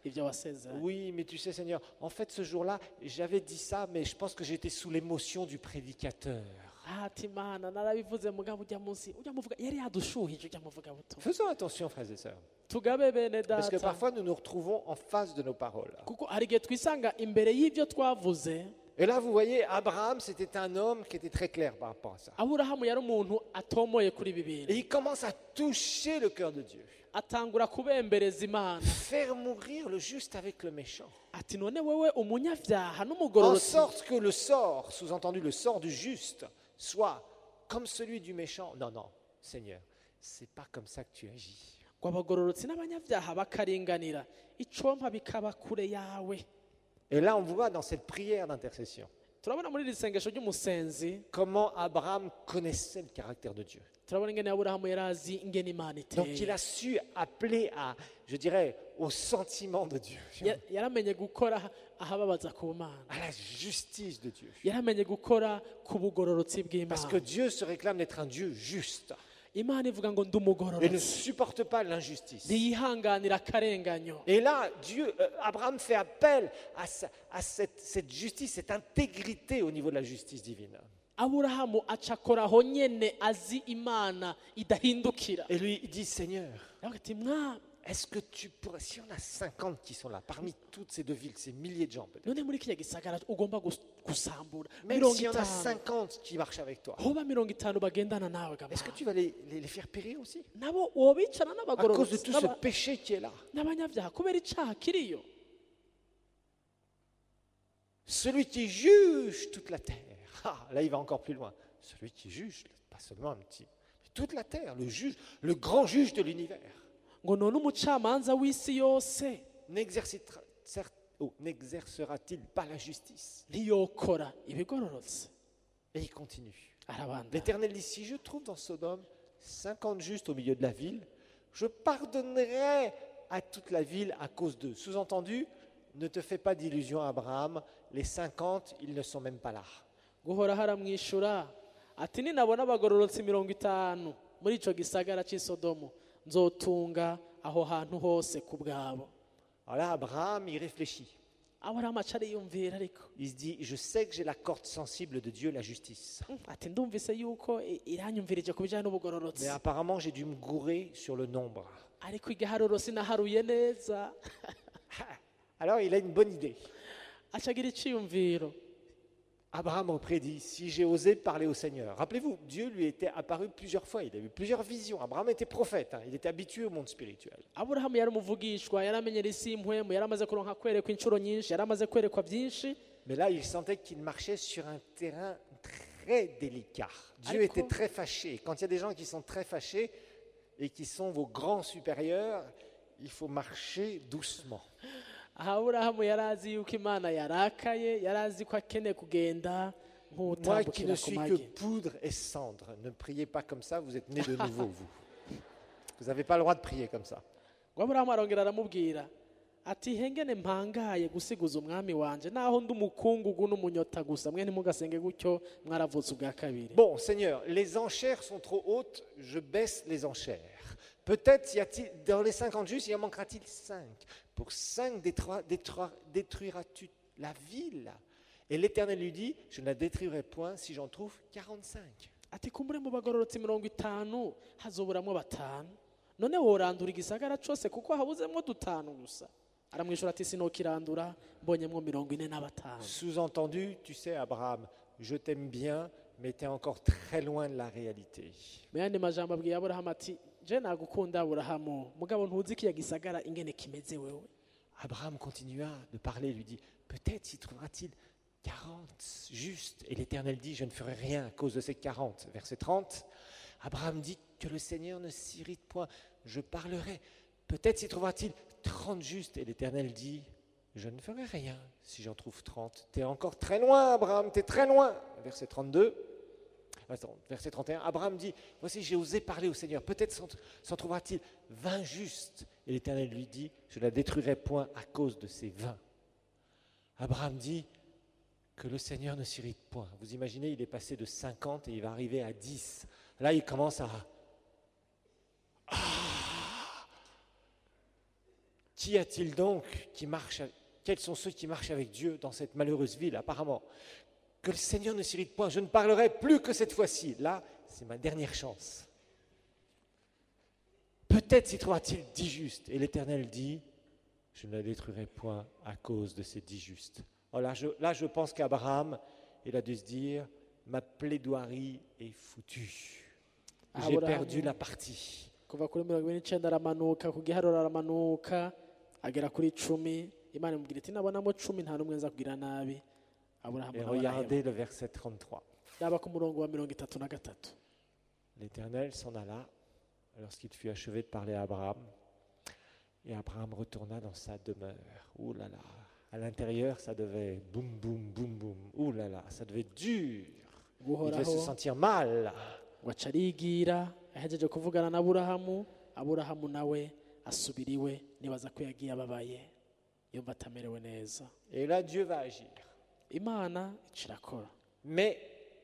ibyo wasezeranye. Oui, mais tu sais, Seigneur, en fait, ce jour-là, j'avais dit ça, mais je pense que j'étais sous l'émotion du prédicateur. ati mana narabivuze mugabo ujya munsi ujya muvuga yari yadushuhije ujya muvuga buto Faisons attention, frères et sœurs, tugabe bene parce que data parfois nous nous retrouvons en face de nos paroles. kuko hari igihe twisanga imbere y'ibyo twavuze. Et là, vous voyez, Abraham, c'était un homme qui était très clair par rapport à ça. Aburahamu yari umuntu atomoye kuri ibi bintu, Et il commence à toucher le cœur de Dieu, atangura kubembereza Imana faire mourir le juste avec le méchant, ati none wewe umunyabyaha en n'umugororotsi sorte que le sort, sous-entendu le sort du juste, soit comme celui du méchant. Non, non, Seigneur, c'est pas comme ça que tu agis. ngo abagororotsi n'abanyabyaha bakaringanira icompa bikaba kure yawe. Et là, on voit dans cette prière d'intercession Turabona muri iri sengesho ry'umusenzi, comment Abraham connaissait le caractère de Dieu. turabona ingene Aburahamu yari azi ingene Imana Donc il iteye. a su appeler à, je dirais, au sentiment de Dieu, Ya- yaramenye gukora ahababaza ku Mana, à la justice de Dieu. yaramenye gukora ku bugororotsi Parce que bw'Imana. Dieu se réclame d'être un Dieu juste Imana ivuga ngo ndi et ne umugororotsi, supporte pas l'injustice. ntiyihanganira akarenganyo. Et là, Dieu, euh, Abraham fait appel à, sa- à cette, cette justice, cette intégrité au niveau de la justice divine. Aburahamu acakora aho nyene azi Imana idahindukira. Et lui, il dit, Seigneur, Aravuga ati mwami, est-ce que tu pourrais, si on a cinquante qui sont là, parmi toutes ces deux villes, ces milliers de gens peut-être, none muri kiriya gisagara ugomba gus- gusambura même mirongo s'il y en a itanu cinquante qui marchent avec toi, hoba mirongo itanu bagendana nawe est-ce que gama tu vas les, les- les faire périr aussi? nabo wobicana À cause de n'abagororotsi tout ce n'aba- péché qui est là. n'abanyabyaha kubera icaha kiriyo. Celui qui juge toute la terre. Ah, là, il va encore plus loin. Celui qui juge, pas seulement un petit, mais toute la terre, le juge, le grand juge de l'univers, ngo none umucamanza w'isi yose n'exercitera- cer- oh, n'exercera-t-il pas la justice? ntiyokora ibigororotsi. Et il continue. Arabanda L'Éternel dit, si je trouve dans Sodome cinquante justes au milieu de la ville, je pardonnerai à toute la ville à cause d'eux. Sous-entendu, ne te fais pas d'illusions, Abraham, les cinquante, ils ne sont même pas là. guhora haramwishura ati ninabona abagororotsi mirongo itanu muri ico gisagara c'i Sodomu nzotunga aho hantu hose ku bwabo. Alors là, Abraham, il réfléchit. Aburahamu aca ariyumvira ariko Il se dit, je sais que j'ai la corde sensible de Dieu, la justice. "Mm, ati ndumvise yuko i- iranyumvirije ku bijyanye n'ubugororotsi, Mais apparemment, j'ai dû me gourer sur le nombre. ariko igiharuro sinaharuye neza." Alors, il a une bonne idée. aca agira iciyumviro. Abraham reprit et dit, si j'ai osé parler au Seigneur. Rappelez-vous, Dieu lui était apparu plusieurs fois, il a eu plusieurs visions. Abraham était prophète, hein, il était habitué au monde spirituel. Aburahamu yari umuvugishwa, yari amenyera isi impwemu, yari amaze kuronka kwerekwa inshuro nyinshi, yari amaze kwerekwa byinshi. Mais là, il sentait qu'il marchait sur un terrain très délicat. Dieu Alco. était très fâché. Quand il y a des gens qui sont très fâchés et qui sont vos grands supérieurs, il faut marcher doucement. aha Aburahamu yari azi yuko Imana yarakaye, yari azi ko akeneye kugenda Moi qui nk'utambukira ne ku suis que magi. poudre et cendre, ne priez pas comme ça, vous êtes nés de nouveau, vous. Vous n'avez pas le droit de prier comme ça. ngo Aburahamu arongera aramubwira ati hengene mpangaye gusiguza umwami wanje naho ndi umukungugu n'umunyota gusa, mwe ntimugasenge gutyo, mwaravutse ubwa kabiri. Bon, Seigneur, les enchères sont trop hautes, je baisse les enchères. Peut-être y a-t-il, dans les cinquante justes, il en manquera-t-il cinq. Pour cinq détruira- détruira- détruiras-tu la ville? Et l'Éternel lui dit, je ne la détruirai point si j'en trouve quarante-cinq. ati kumbure mu bagororotsi mirongo itanu hazoburamwo batanu, none worandura igisagara cose kuko habuzemwo dutanu gusa? Aramwishura ati sinokirandura mbonyemwo mirongo ine na batanu. Sous-entendu, tu sais, Abraham, je t'aime bien, mais tu es encore très loin de la réalité. mu yandi majambo abwiye Aburahamu ati je nagukunda Aburahamu, mugabo ntuzi kiya gisagara ingene kimeze wewe. Abraham continua de parler, lui dit, peut-être s'y trouvera-t-il quarante justes. Et l'Éternel dit, je ne ferai rien à cause de ces quarante. Verset trente, Abraham dit que le Seigneur ne s'irrite point, je parlerai. Peut-être s'y trouvera-t-il trente justes. Et l'Éternel dit, je ne ferai rien si j'en trouve trente. Tu es encore très loin, Abraham, tu es très loin. Verset trente-deux, attends, verset trente et un, Abraham dit, voici, j'ai osé parler au Seigneur, peut-être s'en, s'en trouvera-t-il vingt justes. Et l'Éternel lui dit, je ne la détruirai point à cause de ces vingt. Abraham dit que le Seigneur ne s'irrite point. Vous imaginez, il est passé de cinquante et il va arriver à dix. Là, il commence à... Ah, Qui a-t-il donc qui marche, quels sont ceux qui marchent avec Dieu dans cette malheureuse ville, apparemment? Que le Seigneur ne s'irrite point, je ne parlerai plus que cette fois-ci. Là, c'est ma dernière chance. Peut-être s'y trouvera-t-il dix justes. Et l'Éternel dit, je ne la détruirai point à cause de ces dix justes. Oh là, je, là, je pense qu'Abraham, il a dû se dire, ma plaidoirie est foutue. J'ai Abraham. perdu la partie. kuva kuri mirongo ine n'icyenda aramanuka ku giharuro aramanuka agera kuri cumi imana imubwira iti nabonamo cumi nta n'umwe nza kugira nabi aburahamu Et nawe araheba. regardez le verset trente-trois. yaba ku murongo wa mirongo itatu na gatatu L'Éternel s'en alla lorsqu'il fut achevé de parler à Abraham. Et Abraham retourna dans sa demeure. Ouh là là, à l'intérieur, ça devait boum, boum, boum, boum. Ouh là là, ça devait être dur. Il devait se guhoraho sentir mal. ngo aca arigira ahejeje kuvugana na aburahamu aburahamu nawe asubira iwe nibaza ko yagiye ababaye yumva atamerewe neza. Et là, Dieu va agir. Imana irakora Mais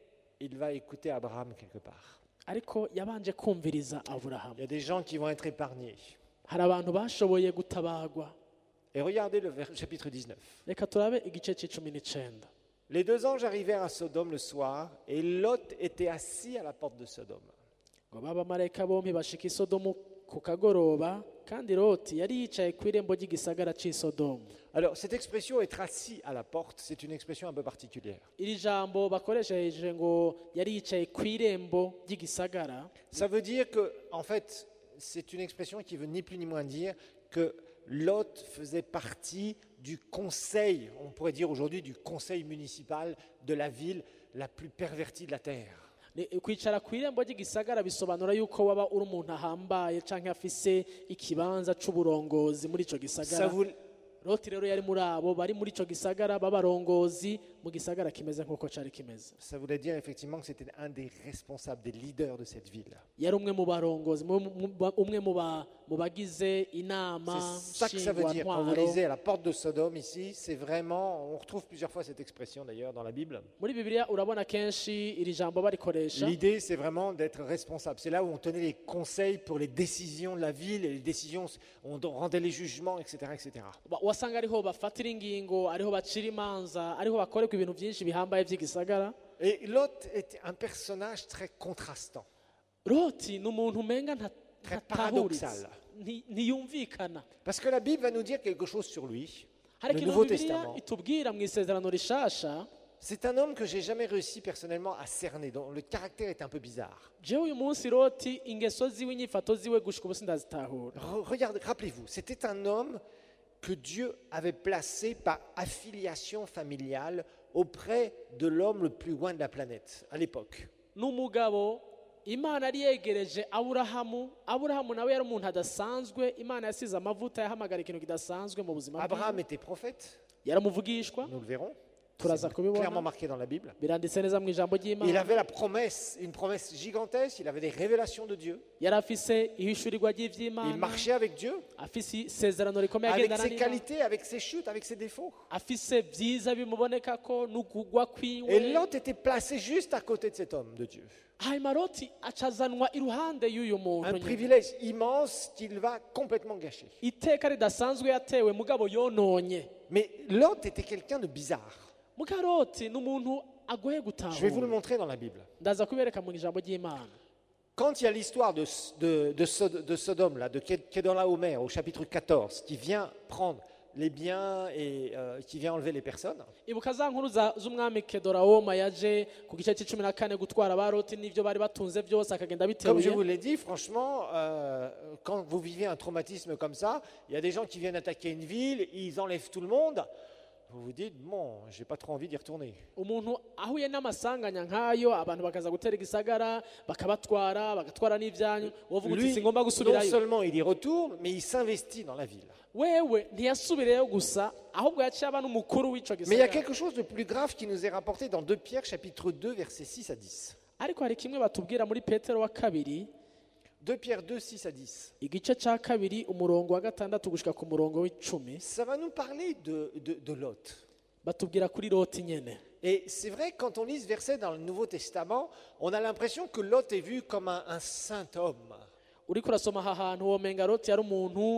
il va écouter Abraham quelque part. ariko yabanje kumviriza aburahamu. Il y a des gens qui vont être épargnés. Hari abantu bashoboye gutabagwa. Et regardez le vers- chapitre dix-neuf. Reka turabe igice c'icumi n'icenda. Les deux anges arrivèrent à Sodome le soir, et Lot était assis à la porte de Sodome. ngo b'abamarayika bombi bashika i Sodomu ku kagoroba kandi Loti yari yicaye ku irembo ry'igisagara cy'i Sodomu. Alors, cette expression être assis à la porte, c'est une expression un peu particulière. Iri jambo bakoresheje ngo yari yicaye ku irembo ry'igisagara Ça veut dire que, en fait, c'est une expression qui veut ni plus ni moins dire que Lot faisait partie du conseil, on pourrait dire aujourd'hui du conseil municipal de la ville la plus pervertie de la terre. Ni- kwicara ku irembo ry'igisagara bisobanura yuko waba uri umuntu ahambaye canke afise ikibanza c'uburongozi muri ico Ça, gisagara. voul- Loti rero yari muri abo bari muri ico gisagara b'abarongozi mu gisagara kimeze nk'uko cari kimeze. ça voulait dire effectivement que c'était un des responsables, des leaders de cette ville. Yari umwe mu barongozi mu- mu- umwe mu ba- mu bagize inama C'est ça que ça veut dire. Quand vous nshingwantwaro. lisez à la porte de Sodome ici, c'est vraiment, on retrouve plusieurs fois cette expression d'ailleurs dans la Bible. Muri Bibiliya urabona kenshi iri jambo barikoresha. L'idée, c'est vraiment d'être responsable. C'est là où on tenait les conseils pour les décisions de la ville, et les décisions, on rendait les jugements, et cetera, et cetera. Ba- wasanga ariho bafatira ingingo ariho bacira imanza ariho bakorerwa ibintu byinshi bihambaye by'igisagara. Et Lot était un personnage très contrastant. Loti ni umuntu umenga nta- Très ntatahuritse, paradoxal. nti- ntiyumvikana. Parce que la Bible va nous dire quelque chose sur lui. Hari Le ikintu Nouveau Bibiliya Testament. itubwira mu isezerano rishasha. C'est un homme que j'ai jamais réussi personnellement à cerner, dont le caractère est un peu bizarre. jewe uyu munsi Loti ingeso ziwe inyifato ziwe gushika ubu sindazitahura. Re- Regardez, rappelez-vous, c'était un homme que Dieu avait placé par affiliation familiale auprès de l'homme le plus loin de la planète à l'époque. N'umugabo Imana yari yegereje Aburahamu. Aburahamu nawe yari umuntu adasanzwe. Imana yasize amavuta yahamagara ikintu kidasanzwe mu buzima Abraham bwiwe. était prophète, Yaramuvugishwa. nous le verrons. Turaza C'est kubibona. clairement marqué dans la Bible. Biranditse neza mu ijambo Il ry'Imana. avait la promesse, une promesse gigantesque, il avait des révélations de Dieu. Yari afise ihishurirwa Il ry'ivy'Imana. marchait avec Dieu, Afise isezerano rikomeye avec agendana ses n'Imana. qualités, avec ses chutes, avec ses défauts. Afise vyiza bimubonekako n'ukugwa Et kwiwe. Lot était placé juste à côté de cet homme de Dieu. hanyuma Loti acazanwa iruhande y'uyu muntu Un nyene. privilège immense qu'il va complètement gâcher. Iteka ridasanzwe yatewe mugabo yononye. Mais Lot était quelqu'un de bizarre. muga Loti ni umuntu agoye Je vais vous le gutahura. montrer dans la Bible. Ndaza kubereka mu ijambo ry'Imana. Quand il y a l'histoire de, de, de, Sod- de Sodome, là, de Kedorlaomer, au chapitre quatorze, qui vient prendre les biens et euh, qui vient enlever les personnes, Ibuka za nkuru za- z'umwami Kedorawoma yaje ku gice c'icumi na kane gutwara ba Loti n'ivyo bari batunze byose akagenda comme je biteruye. vous l'ai dit, franchement, euh, quand vous vivez un traumatisme comme ça, il y a des gens qui viennent attaquer une ville, ils enlèvent tout le monde. Vous vous dites, bon, j'ai pas trop envie d'y retourner. Umuntu ahuye n'amasanganya nk'ayo abantu bakaza gutera igisagara bakabatwara bagatwara n'ivyanyu wovuga uti Lui, singomba non gusubirayo. seulement il y retourne, mais il s'investit dans la ville. Wewe ntiyasubireyo gusa ahubwo yaciye aba n'umukuru w'ico Mais il y a gisagara. quelque chose de plus grave qui nous est rapporté dans deux Pierre, chapitre deux, versets six à dix. Ariko hari kimwe batubwira muri Petero wa kabiri deux Pierre deux, six à dix. igice ca kabiri umurongo wa gatandatu gushika ku murongo w'icumi Ça va nous parler de, de, de Lot. batubwira kuri Loti nyene. Et c'est vrai que quand on lit ce verset dans le Nouveau Testament, on a l'impression que Lot est vu comme un, un saint homme. Uriko urasoma aha hantu womenga Loti yari umuntu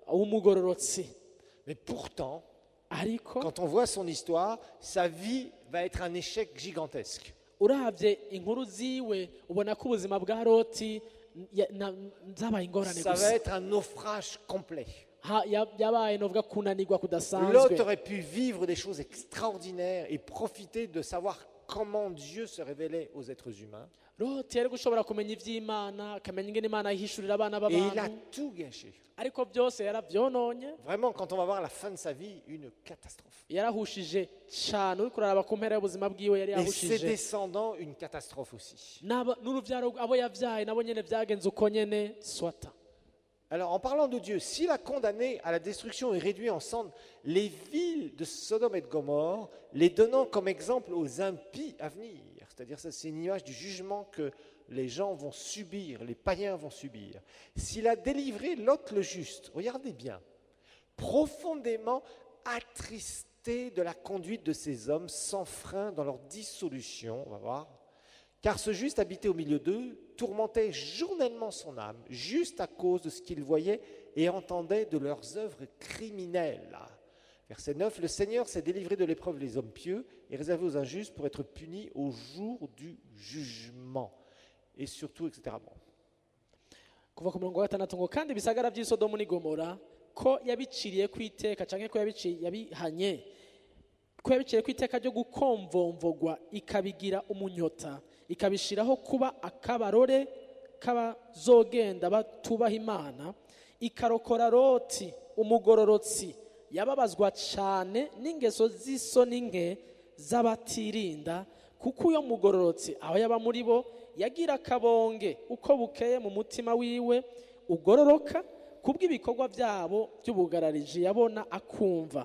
w'umugororotsi Mais pourtant, ariko quand on voit son histoire, sa vie va être un échec gigantesque. uravye inkuru ziwe ubona ko ubuzima bwa Loti ya- na- zabaye ingorane Ça va gusa être un naufrage complet. Ha- ya- yabaye novuga kunanirwa L'autre kudasanzwe. aurait pu vivre des choses extraordinaires et profiter de savoir comment Dieu se révélait aux êtres humains. Loti yari gushobora kumenya ivy'Imana akamenya ingene Imana yihishurira abana Et il a b'abantu tout gâché. ariko byose yaravyononye Vraiment, quand on va voir la fin de sa vie, une catastrophe. yarahushije cane uriko uraraba ku mpera y'ubuzima bwiwe yari Et ses yahushije descendants, une catastrophe aussi. N'aba- n'uruvyaro abo yavyaye nabo nyene vyagenze uko nyene swata. Alors, en parlant de Dieu, s'il a condamné à la destruction et réduit en cendres les villes de Sodome et de Gomorrhe, les donnant comme exemple aux impies à venir, c'est-à-dire ça, c'est une image du jugement que les gens vont subir, les païens vont subir. S'il a délivré Lot le juste, regardez bien, profondément attristé de la conduite de ces hommes sans frein dans leur dissolution, on va voir, car ce juste habitait au milieu d'eux, tourmentait journellement son âme, juste à cause de ce qu'il voyait et entendait de leurs œuvres criminelles. Verset neuf, le Seigneur s'est délivré de l'épreuve des hommes pieux et réservé aux injustes pour être punis au jour du jugement. Et surtout, et cetera. Bon. Kuva ku murongo wa gatandatu ngo kandi ibisagara by'i Sodomu n'i Gomora ko yabiciriye ku iteka canke ko yabiciye yabihanye ko yabiciriye ku iteka ryo gukomvomvogwa ikabigira umunyota ikabishiraho kuba akabarore k'abazogenda batubaha Imana ikarokora Loti umugororotsi yababazwa cane n'ingeso z'isoni nke z'abatirinda kuko uyo mugororotsi aho yaba muri bo yagira akabonge uko bukeye mu mutima wiwe ugororoka kubw'ibikorwa byabo by'ubugarariji yabona akumva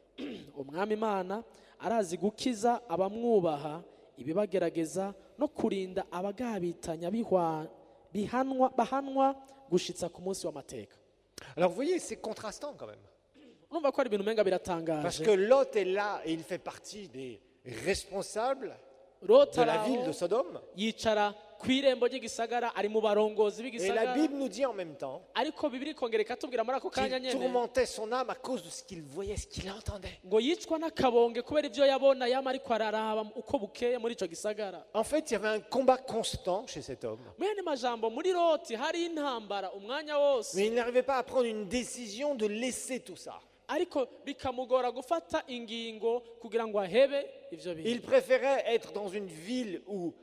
umwami Imana arazi gukiza abamwubaha ibibagerageza no kurinda abagabitanya bihwa bihanwa bahanwa gushitsa ku munsi w'amateka. Alors vous voyez, c'est contrastant quand même. Urumva ko ari ibintu umenga Parce biratangaje. que Lot est là et il fait partie des responsables Loti de la ville de araho Sodome. yicara ku irembo ry'igisagara ari mu barongozi Et la b'igisagara Bible nous dit en même temps ariko bibiri ikongera ikatubwira muri ako kanya qu'il nyene tourmentait son âme à cause de ce qu'il voyait, ce qu'il entendait. ngo yicwa n'akabonge kubera ivyo yabona yama ariko araraba uko bukeye muri ico gisagara. En fait, il y avait un combat constant chez cet homme. Mu yandi majambo muri Loti hari intambara umwanya wose Mais il n'arrivait pas à prendre une décision de laisser tout ça. ariko bikamugora gufata ingingo kugira ngo ahebe ivyo Il bintu. préférait être dans une ville où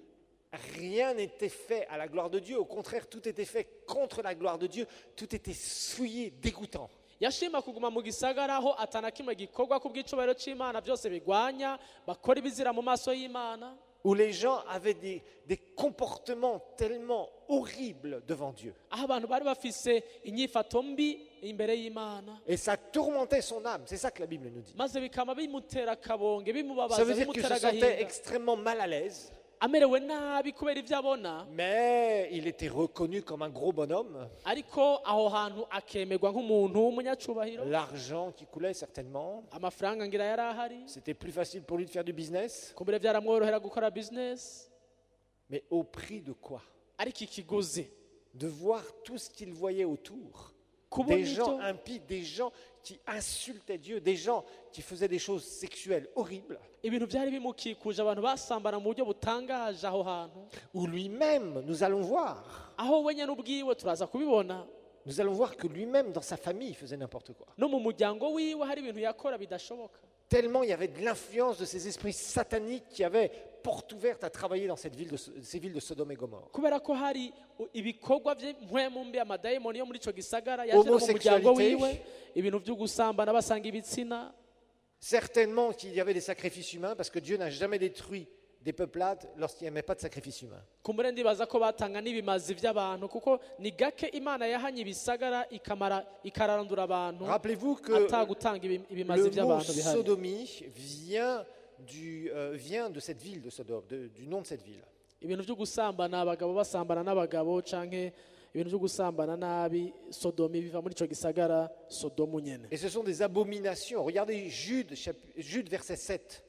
rien n'était fait à la gloire de Dieu. Au contraire, tout était fait contre la gloire de Dieu. Tout était souillé, dégoûtant. Yashima kuguma mu gisagara aho atana kimwe gikorwa ku bw'icubahiro c'Imana byose bigwanya bakora ibizira mu maso y'Imana, Où les gens avaient des, des comportements tellement horribles devant Dieu. aho abantu bari bafise inyifato mbi imbere y'Imana, Et ça tourmentait son âme. C'est ça que la Bible nous dit. maze bikama bimutera akabonge Ça bimubabaza veut dire qu'il bimutera se sentait agahinda extrêmement mal à l'aise. amerewe nabi kubera ivyo abona, Mais il était reconnu comme un gros bonhomme. ariko aho hantu akemerwa nk'umuntu w'umunyacubahiro, L'argent qui coulait certainement. amafaranga ngira yari ahari, C'était plus facile pour lui de faire du business. kumbure vyaramworohera gukora business, Mais au prix de quoi? ariko ikiguzi De voir tout ce qu'il voyait autour. kubona Des gens ivyo impies, des gens qui insultaient Dieu, des gens qui faisaient des choses sexuelles horribles. ibintu byari bimukikuje abantu basambana mu buryo butangaje aho hantu, Où lui-même, nous allons voir, aho we nyene ubwiwe turaza kubibona nous allons voir que lui-même, dans sa famille, il faisait n'importe quoi. no mu muryango wiwe hari ibintu yakora bidashoboka, Tellement il y avait de l'influence de ces esprits sataniques qui avaient porte ouverte à travailler dans cette ville de, ces villes de Sodome et Gomorrhe. kubera ko hari u- ibikorwa by'impwemu mbi amadayimoni yo muri ico gisagara yaje no mu muryango Homosexualité. wiwe, ibintu vyo gusambana basanga ibitsina, Certainement qu'il y avait des sacrifices humains parce que Dieu n'a jamais détruit des peuplades lorsqu'il n'y avait pas de sacrifice humain. kumbure ndibaza ko batanga n'ibimazi vy'abantu kuko ni gake Imana yahanye ibisagara ikamara ikararandura abantu Rappelez-vous que atagutanga ibi- ibimazi le mot vy'abantu bihari. sodomie vient, du, euh, vient de cette ville de Sodome, de- du nom de cette ville. Ibintu vyo gusambana abagabo basambana n'abagabo canke ibintu vyo gusambana nabi Sodomi biva muri ico gisagara Sodomu nyene. Et ce sont des abominations. Regardez Jude, chapi- Jude verset sept.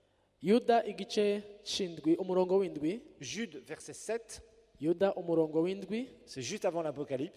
Yuda igice c'indwi umurongo w'indwi, Jude verset sept, Yuda umurongo w'indwi c'est juste avant l'Apocalypse.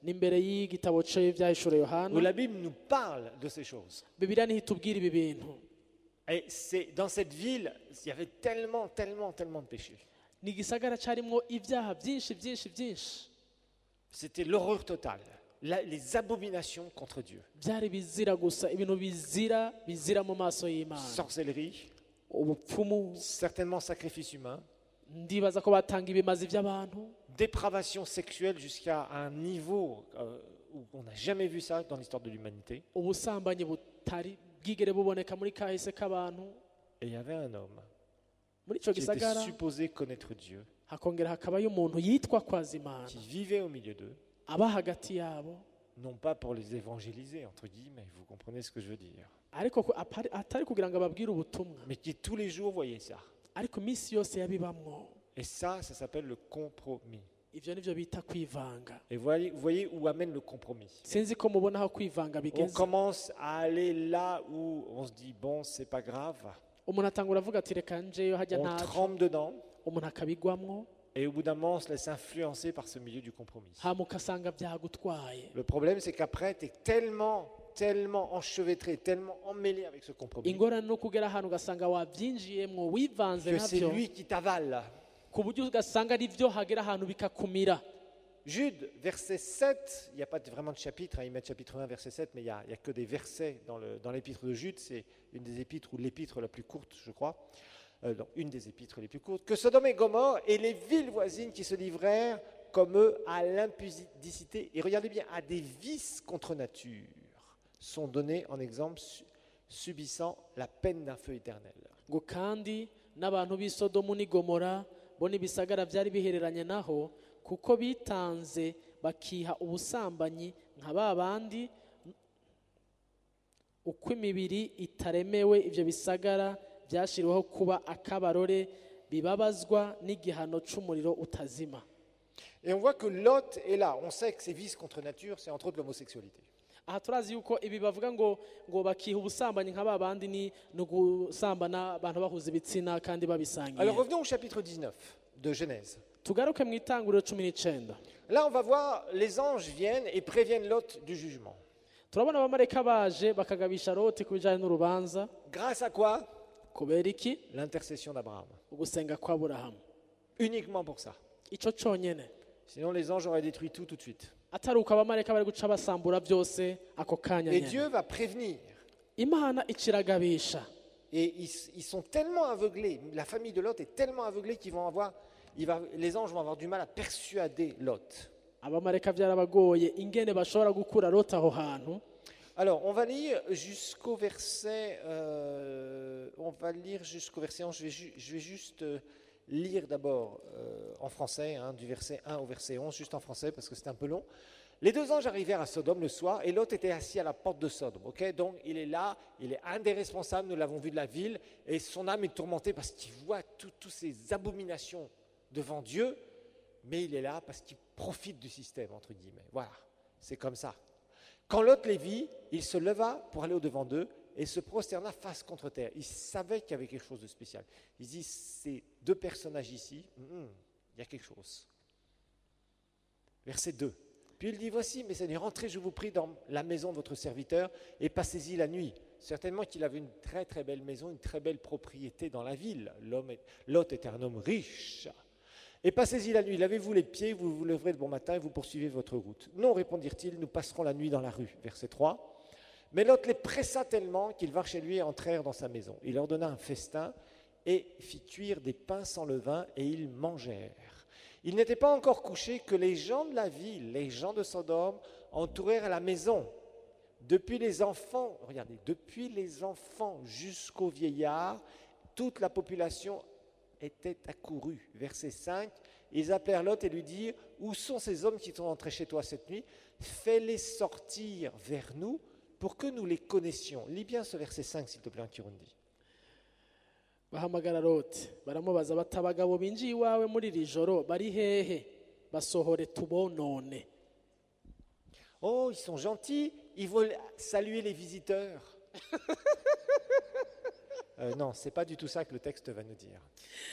n'imbere y'igitabo cy'ibyahishuriwe où Yohana la Bible nous parle de ces choses. Bibiliya niho itubwira ibi bintu. Et c'est dans cette ville, il y avait tellement, tellement, tellement de péchés. Ni igisagara cyarimo ibyaha byinshi byinshi byinshi. C'était l'horreur totale, la- les abominations contre Dieu. Byari bizira gusa ibintu bizira bizira mu maso y'Imana. Sorcellerie, Ubupfumu, certainement sacrifice humain, ndibaza ko batanga ibimazi by'abantu, dépravation sexuelle jusqu'à un niveau euh, où on n'a jamais vu ça dans l'histoire de l'humanité. ubusambanyi butari bwigere buboneka muri kahise k'abantu. Et il y avait un homme Muri icyo qui était gisagara supposé connaître Dieu, hakongera hakabayo umuntu yitwa kwaza Imana qui vivait au milieu d'eux, aba hagati yabo, non pas pour les évangéliser, entre guillemets, vous comprenez ce que je veux dire, ariko ko apari- atari kugira ngo ababwire ubutumwa, mais qui tous les jours voyait ça. ariko iminsi yose yabibamwo. Et ça, ça s'appelle le compromis. Ivyo nivyo bita kwivanga. Et voyez, vous voyez où amène le compromis. Sinzi ko mubona aho kwivanga On bigeze. commence à aller là où on se dit, bon, c'est pas grave, Umuntu atangura avuga ati reka njeyo hajya on ntaco, trempe dedans, umuntu akabigwamwo, et au bout d'un moment, on se laisse influencer par ce milieu du compromis. hama ugasanga byagutwaye. Le problème, c'est qu'après, tu es tellement, tellement enchevêtré, tellement emmêlé avec ce compromis, Ingorane no kugera ahantu ugasanga wabyinjiyemwo wivanze que c'est navyo, lui qui t'avale. ku buryo ugasanga ari byo hagera ahantu bikakumira. Jude, verset sept, il n'y a pas de- vraiment de chapitre, hein, ils mettent chapitre un, verset sept, mais il n'y a, il y a que des versets dans, le- dans l'épître de Jude, c'est une des épîtres, ou l'épître la plus courte, je crois, Euh, non, une des épîtres les plus courtes, que Sodome et Gomorrhe et les villes voisines qui se livrèrent comme eux à l'impudicité, et regardez bien, à des vices contre nature, sont donnés en exemple su- subissant la peine d'un feu éternel. ngo kandi n'abantu b'i Sodomu n'i Gomora bo n'ibisagara byari bihereranye naho, kuko bitanze bakiha ubusambanyi nka ba bandi, uko imibiri itaremewe ibyo bisagara byashyiriweho kuba akabarore, bibabazwa n'igihano c'umuriro utazima. Et on voit que Lot est là. On sait que ces vices contre nature, c'est entre autres l'homosexualité. Aha turazi yuko ibi bavuga ngo ngo bakiha ubusambanyi nka ba bandi ni ni ugusambana abantu bahuza ibitsina kandi babisangiye. Alors revenons au chapitre dix-neuf de Genèse. Tugaruke mu itanguriro cumi n'icenda. Là, on va voir, les anges viennent et préviennent Lot du jugement. Turabona abamarayika baje bakagabisha Loti ku bijyanye n'urubanza. Grâce à quoi? Kubera iki? L'intercession d'Abraham. Ugusenga kwa Aburahamu. Uniquement pour ça. Ico cyonyine. Sinon, les anges auraient détruit tout tout de suite. Atari uko abamarayika bari guca basambura byose ako kanya Et nyene. Dieu va prévenir. Imana iciragabisha. Et ils, ils sont tellement aveuglés, la famille de Lot est tellement aveuglée qu'ils vont avoir, il va, les anges vont avoir du mal à persuader Lot. Abamarayika byarabagoye ingene bashobora gukura Loti aho hantu. Alors, on va lire jusqu'au verset, euh, on va lire jusqu'au verset onze. Je vais, ju- je vais juste euh, lire d'abord euh, en français, hein, du verset un au verset onze, juste en français parce que c'est un peu long. Les deux anges arrivèrent à Sodome le soir et Lot était assis à la porte de Sodome. Ok, donc il est là, il est un des responsables, nous l'avons vu de la ville, et son âme est tourmentée parce qu'il voit toutes ces abominations devant Dieu, mais il est là parce qu'il profite du système, entre guillemets. Voilà, c'est comme ça. Quand Lot les vit, il se leva pour aller au-devant d'eux et se prosterna face contre terre. Il savait qu'il y avait quelque chose de spécial. Il dit, ces deux personnages ici, hum, il y a quelque chose. Verset deux. Puis il dit, voici, mes seigneurs, entrez, je vous prie, dans la maison de votre serviteur et passez-y la nuit. Certainement qu'il avait une très très belle maison, une très belle propriété dans la ville. L'homme est- Lot était un homme riche. Et passez-y la nuit, lavez-vous les pieds, vous vous leverez le bon matin et vous poursuivez votre route. Non, répondirent-ils, nous passerons la nuit dans la rue. Verset trois. Mais Lot les pressa tellement qu'ils vinrent chez lui et entrèrent dans sa maison. Il leur donna un festin et fit cuire des pains sans levain et ils mangèrent. Il n'était pas encore couché que les gens de la ville, les gens de Sodome, entourèrent la maison. Depuis les enfants, regardez, depuis les enfants jusqu'aux vieillards, toute la population était accourue. Verset cinq, ils appelèrent Lot et lui dirent, où sont ces hommes qui sont entrés chez toi cette nuit? Fais-les sortir vers nous pour que nous les connaissions. Lis bien ce verset cinq, s'il te plaît, en Kirundi. Bahamagara Loti baramubaza bati abagabo binjiye iwawe muri iri joro bari hehe, basohore tubonone. Oh, ils sont gentils, ils veulent saluer les visiteurs. Euh, non, c'est pas du tout ça que le texte va nous dire.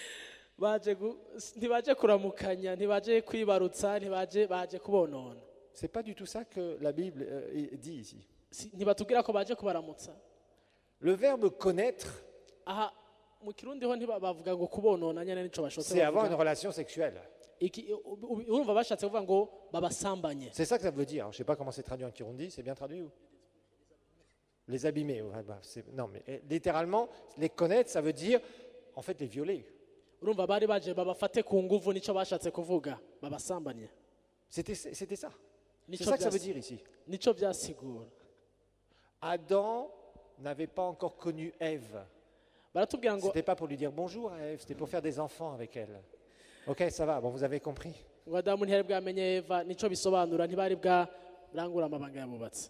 Baje gu- ntibaje kuramukanya, ntibaje kwibarutsa, ntibaje baje kubonona. C'est pas du tout ça que la Bible euh, dit ici. Si- ntibatubwira ko baje kubaramutsa. Le verbe connaître, Aha mu kirundi ho ntiba- bavuga ngo kubonona nyene nico bashotse c'est avoir une bavuga. relation sexuelle. Iki u- u- urumva bashatse kuvuga ngo babasambanye. C'est ça que ça veut dire. Je ne sais pas comment c'est traduit en Kirundi. C'est bien traduit ou les abîmer. Ouais, bah, c'est- non, mais eh, littéralement, les connaître, ça veut dire en fait les violer. Urumva bari baje babafate ku nguvu nico bashatse kuvuga babasambanye. C'était c'était ça. C'est Nico ça que ça veut byas- dire ici. nico byasigura. Adam n'avait pas encore connu Ève. Baratubwira ngo C'était pas pour lui dire bonjour à Ève, c'était pour faire des enfants avec elle. Ok, ça va. Bon, vous avez compris. ngo Adamu ntiyari bwamenye Eva nico bisobanura ntibari bwarangura amabanga yabubatse.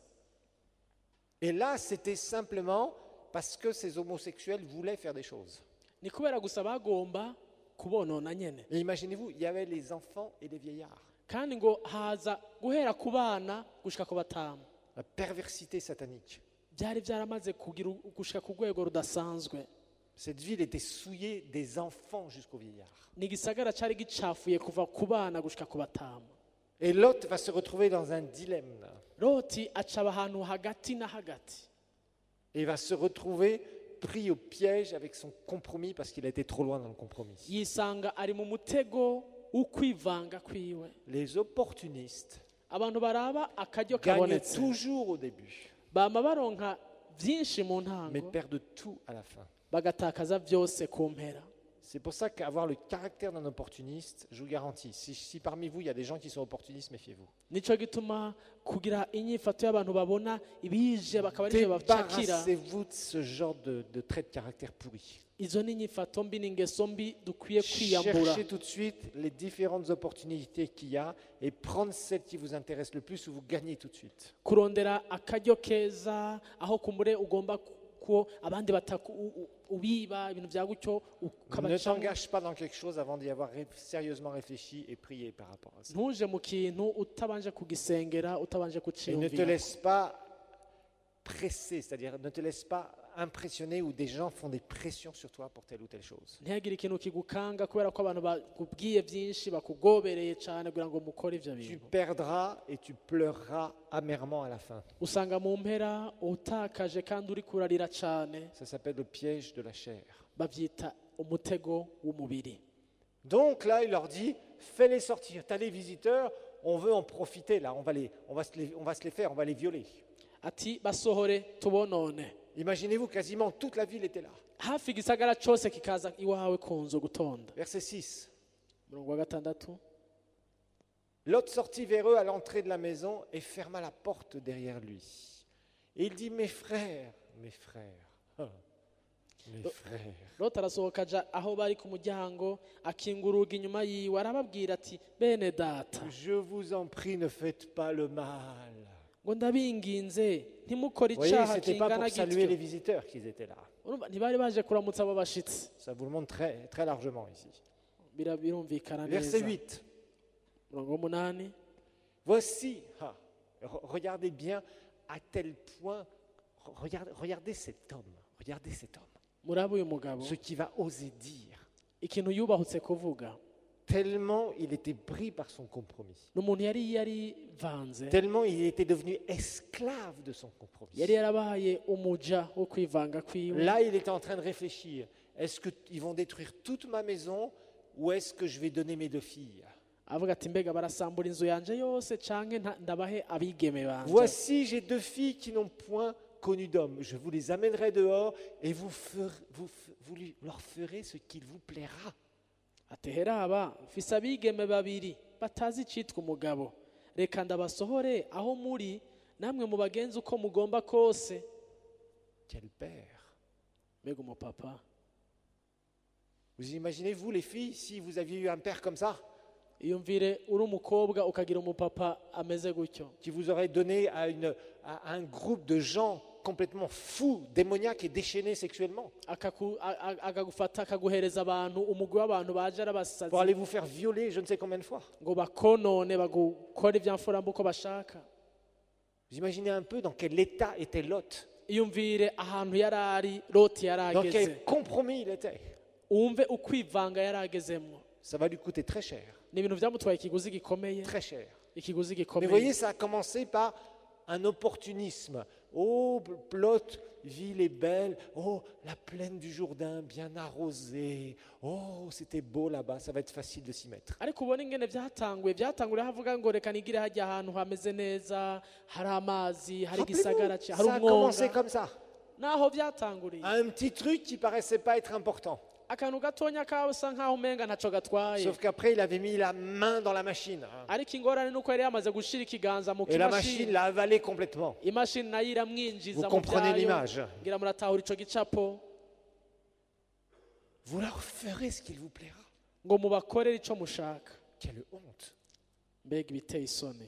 Et là, c'était simplement parce que ces homosexuels voulaient faire des choses. Ni kubera gusa bagomba kubonona nyene. Et imaginez-vous, il y avait les enfants et les vieillards. Kandi ngo haza guhera ku bana gushika ku batamu. La perversité satanique. Byari byaramaze kugira u- gushika ku rwego rudasanzwe. Cette ville était souillée des enfants jusqu'aux vieillards. Ni igisagara cari gicafuye kuva ku bana gushika ku batamu. Et Lot va se retrouver dans un dilemme. Loti acaba ahantu hagati na hagati. Et il va se retrouver pris au piège avec son compromis parce qu'il a été trop loin dans le compromis. Yisanga ari mu mutego ukwivanga kwiwe. Les opportunistes Abantu baraba akaryo gagnent kabonetse. toujours au début, Bama baronka byinshi mu mais ntango perdent tout à la fin. bagatakaza byose ku mpera. C'est pour ça qu'avoir le caractère d'un opportuniste, je vous garantis, si, si parmi vous il y a des gens qui sont opportunistes, méfiez-vous. Nico gituma kugira inyifato y'abantu babona ibije bakaba ari bacakira. Débarrassez-vous de ce genre de, de traits de caractère pourris. Izo ni inyifato mbi n'ingeso mbi dukwiye kwiyambura. Cherchez tout de suite les différentes opportunités qu'il y a et prendre celle qui vous intéresse le plus ou vous gagnez tout de suite. Kurondera akaryo keza aho kumbure ugomba ko abandi bataku u- u- ubiba ibintu bya gutyo Ne ukabacamo. t'engage pas dans quelque chose avant d'y avoir ré- sérieusement réfléchi et prié par rapport à ça. Ntuje mu kintu utabanje kugisengera utabanje Et ne te kuciyumvira. laisse pas presser, c'est-à-dire ne te laisse pas impressionner où des gens font des pressions sur toi pour telle ou telle chose. Ntihagire ikintu kigukanga kubera ko abantu bakubwiye byinshi bakugobereye cyane kugira ngo mukore ivyo Tu bintu. perdras et tu pleureras amèrement à la fin. Usanga mu mpera utakaje kandi uri kurarira cyane. Ça s'appelle le piège de la chair. Bavyita umutego w'umubiri. Donc là, il leur dit, fais-les sortir. T'as les visiteurs, on veut en profiter là, on va, les, on, va se les, on va se les faire, on va les violer. Ati basohore tubonone. Imaginez-vous, quasiment toute la ville était là. Hafi igisagara cyose kikaza iwawe ku nzu gutonda. Verset six. Murongo wa gatandatu. Lot sortit vers eux à l'entrée de la maison et ferma la porte derrière lui. Et il dit, mes frères, mes frères, ah, mes frères. Loti arasohoka aja aho bari ku muryango akingura urugi inyuma yiwe arababwira ati bene data Je vous en prie, ne faites pas le mal. ngo ndabinginze ntimukore Vous voyez, icyaha ce n'était pas kingana pour saluer les gityo. visiteurs qu'ils étaient là. Urumva ntibari baje kuramutsa abo bashitsi. Ça vous le montre très, très largement ici. Bira- birumvikana Verset neza. huit. Murongo w'umunani. Voici, ah, re- regardez bien à tel point, re- regardez, regardez cet homme, regardez cet homme, Murabe uyu mugabo ce qu'il va oser dire, ikintu yubahutse kuvuga tellement il était pris par son compromis, ni umuntu yari yarivanze tellement il était devenu esclave de son compromis. yari yarabaye umuja wo kwivanga kwiwe. Là, il était en train de réfléchir, est-ce qu'ils vont détruire toute ma maison ou est-ce que je vais donner mes deux filles? Avuga ati mbega barasambura inzu yanje yose canke nta- ndabahe abigeme banje. Voici, j'ai deux filles qui n'ont point connu d'homme. Je vous les amènerai dehors et vous, ferez- vous, vous lui- leur ferez ce qu'il vous plaira. Ati heraba mfise abigeme babiri batazi icitwa umugabo reka ndabasohore aho muri namwe mu bagenzi uko mugomba kose. Quel père! Mbega umupapa Vous imaginez, vous les filles, si vous aviez eu un père comme ça, iyumvire uri umukobwa ukagira umupapa ameze gutyo qui vous aurait donné à, une, à un groupe de gens complètement fous, démoniaques et déchaînés sexuellement, Akaku- a- a- akagufata akaguhereza abantu umugwi w'abantu baje pour arabasazi aller vous faire violer je ne sais combien de fois. ngo bakonone bagukore ivyamfurambi uko bashaka. Vous imaginez un peu dans quel état était Lot, Iyumvire ahantu yari ari Loti yari dans ageze, quel compromis il était. wumve ukwivanga yari agezemwo. Ça va lui coûter très cher, Ni ibintu vyamutwaye ikiguzi gikomeye très cher. ikiguzi Mais gikomeye voyez, ça a commencé par un opportunisme. Oh, Lot, ville est belle. Oh, la plaine du Jourdain, bien arrosée. Oh, c'était beau là-bas, ça va être facile de s'y mettre. ariko ubona ingene byatanguye byatanguriye havuga ngo reka nigire hajya ahantu hameze neza hari amazi hari igisagara Rappelez-vous, ci- hari ça a commencé umwonga comme ça. naho byatanguriye Un petit truc qui paraissait pas être important. akantu gatonya kasa nkaho umenga ntaco gatwaye Sauf qu'après, il avait mis la main dans la machine. ariko ingorane nuko yari yamaze gushira ikiganza mu Et la machine kimashini l'a avalé complètement. imashini nayo iramwinjiza Vous mu comprenez byayo l'image. ngira muratahura ico gicapo Vous leur ferez ce qu'il vous plaira. ngo mubakorere ico mushaka Quelle honte. mbega ibiteye isoni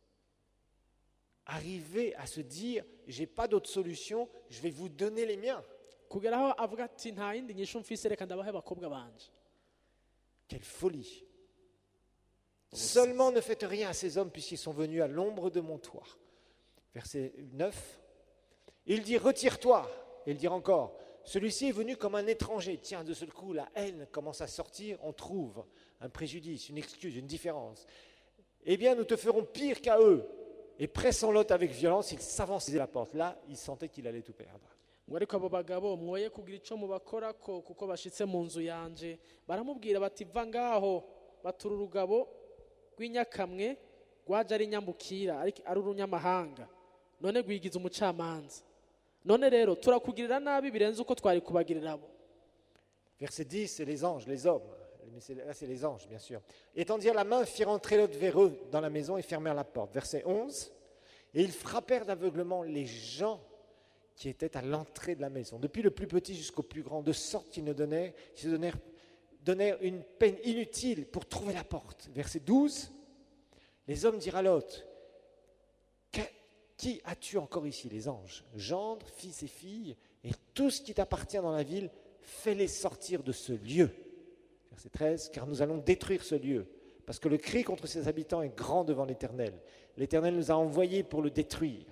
Arriver à se dire, j'ai pas d'autre solution, je vais vous donner les miens. kugera aho avuga ati nta yindi nyishu mfise reka ndabahe abakobwa banje Quelle folie. Seulement ne faites rien à ces hommes puisqu'ils sont venus à l'ombre de mon toit. Verset neuf. Il dit, retire-toi. Et il dit encore, celui-ci est venu comme un étranger. Tiens, de ce coup, la haine commence à sortir. On trouve un préjudice, une excuse, une différence. Eh bien, nous te ferons pire qu'à eux. Et pressant Lot avec violence, il s'avançait à la porte. Là, il sentait qu'il allait tout perdre. ngo ariko abo bagabo mwoye kugira ico mubakorako kuko bashitse mu nzu yanje baramubwira bati va ngaho batura urugabo rw'inyakamwe rwaje ari nyambukira ariko ari urunyamahanga none gwigiza umucamanza none rero turakugirira nabi birenze uko twari kubagirira abo Verset dix, c'est les anges, les hommes. Mais c'est- là, c'est les anges, bien sûr. Étendirent la main, firent entrer Lot vers eux dans la maison et fermèrent la porte. Verset onze. Et ils frappèrent d'aveuglement les gens qui étaient à l'entrée de la maison, depuis le plus petit jusqu'au plus grand, de sorte qu'ils ne donnaient, qu'ils se donnèrent, donnèrent une peine inutile pour trouver la porte. Verset douze. Les hommes dirent à Lot, Que- qui as-tu encore ici, les anges? Gendres, fils et filles, et tout ce qui t'appartient dans la ville, fais-les sortir de ce lieu. Verset treize, car nous allons détruire ce lieu, parce que le cri contre ses habitants est grand devant l'Éternel. L'Éternel nous a envoyés pour le détruire.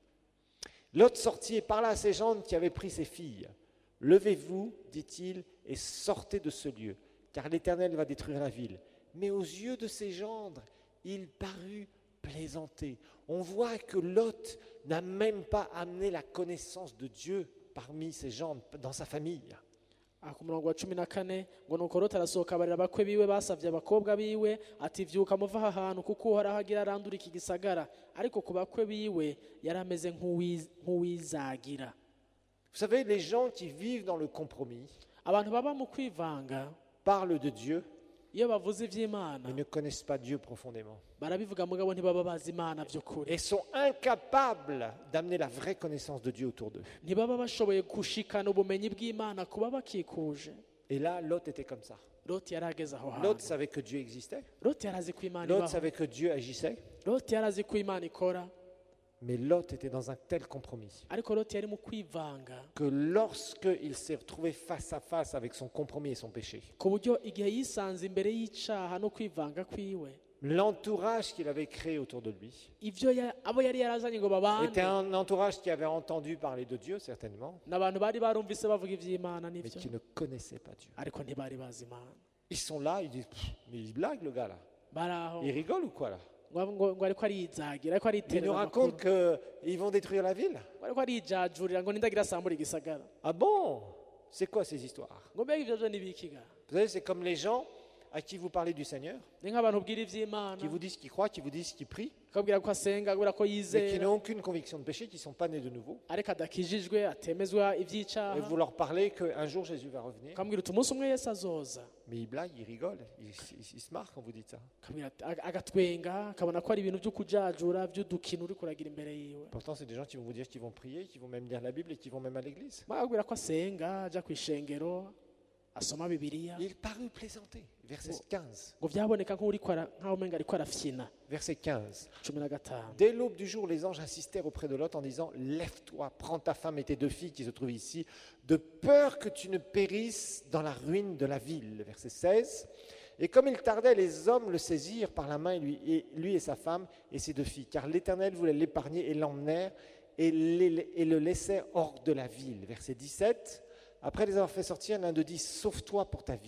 Lot sortit et parla à ses gendres qui avaient pris ses filles. Levez-vous, dit-il, et sortez de ce lieu, car l'Éternel va détruire la ville. Mais aux yeux de ses gendres, il parut plaisanter. On voit que Lot n'a même pas amené la connaissance de Dieu parmi ses gendres, dans sa famille. aha ku murongo wa cumi na kane ngo nuko Loti arasohoka abarira abakwe biwe basavye abakobwa biwe ati vyuka muva aha hantu kuko uhoraho agira arandura iki gisagara ariko ku bakwe biwe yari ameze nk'uwiz- nk'uwizagira Vous savez, les gens qui vivent dans le compromis abantu baba mu kwivanga parlent de Dieu, iyo bavuze ivy'imana mais ne connaissent pas Dieu profondément. barabivuga mugabo ntibaba bazi imana vy'ukuri Et sont incapables d'amener la vraie connaissance de Dieu autour d'eux. ntibaba bashoboye gushikana ubumenyi bw'imana kuba bakikuje Et là, Lot était comme ça. Loti yari ageze aho Lot hantu savait que Dieu existait. Loti yari azi ko imana Lot ibaho savait que Dieu agissait. Loti yari azi ko imana ikora Mais Lot était dans un tel compromis ariko Loti yari mu kwivanga que lorsqu'il s'est retrouvé face à face avec son compromis et son péché, ku buryo igihe yisanze imbere y'icaha no kwivanga kwiwe l'entourage qu'il avait créé autour de lui ivyo ya- abo yari yarazanye ngo babane était un entourage qui avait entendu parler de Dieu, certainement, n'abantu bari barumvise bavuga ivy'imana mais n'ivyo qui ne connaissaient pas Dieu. ariko ntibari bazi imana Ils sont là, ils disent, Pff, mais il blague le gars là. bari aho Il rigole ou quoi là? ngo ngo- ngo ariko arizagira ariko Il nous ariterera raconte amakuru qu'ils vont détruire la ville. ngo ariko arijajurira ngo nindagira asambura igisagara Ah bon? C'est quoi ces histoires? ngo mbega ivyo vyo nibikiga Vous savez, c'est comme les gens à qui vous parlez du Seigneur, ni nk'abantu ubwira ivy'imana qui vous disent qu'ils croient, qui vous disent qu'ils prient, akabwira ko asenga kubera ko mais qui yizera n'ont aucune conviction de péché, qui ne sont pas nés de nouveau. ariko adakijijwe atemezwa Et ivy'icaha vous leur parlez qu'un jour Jésus va revenir. akambwira uti umunsi umwe yesu azoza Mais ils blaguent, ils rigolent, ils, ils- ils se marrent quand vous dites ça. akambwira ati- aga- agatwenga akabona ko ari ibintu vyo kujajura vy'udukino uri kuragira imbere yiwe Pourtant, c'est des gens qui vont vous dire qu'ils vont prier, qui vont même lire la Bible et qui vont même à l'église. bakabwira ko asenga aja kw'ishengero asoma bibiliya Il parut plaisanter. Verset quinze. ngo vyaboneka nk'uriko ara- nk'aho umenga ariko arafyina Verset quinze. cumi na gatanu Dès l'aube du jour, les anges insistèrent auprès de Lot en disant, lève-toi, prends ta femme et tes deux filles qui se trouvent ici, de peur que tu ne périsses dans la ruine de la ville. Verset seize. Et comme il tardait, les hommes le saisirent par la main, et lui et, lui et sa femme et ses deux filles, car l'Éternel voulait l'épargner et l'emmenèrent et, les- et le laissèrent hors de la ville. Verset dix-sept. Après les avoir fait sortir, l'un d'eux dit, sauve-toi pour ta vie.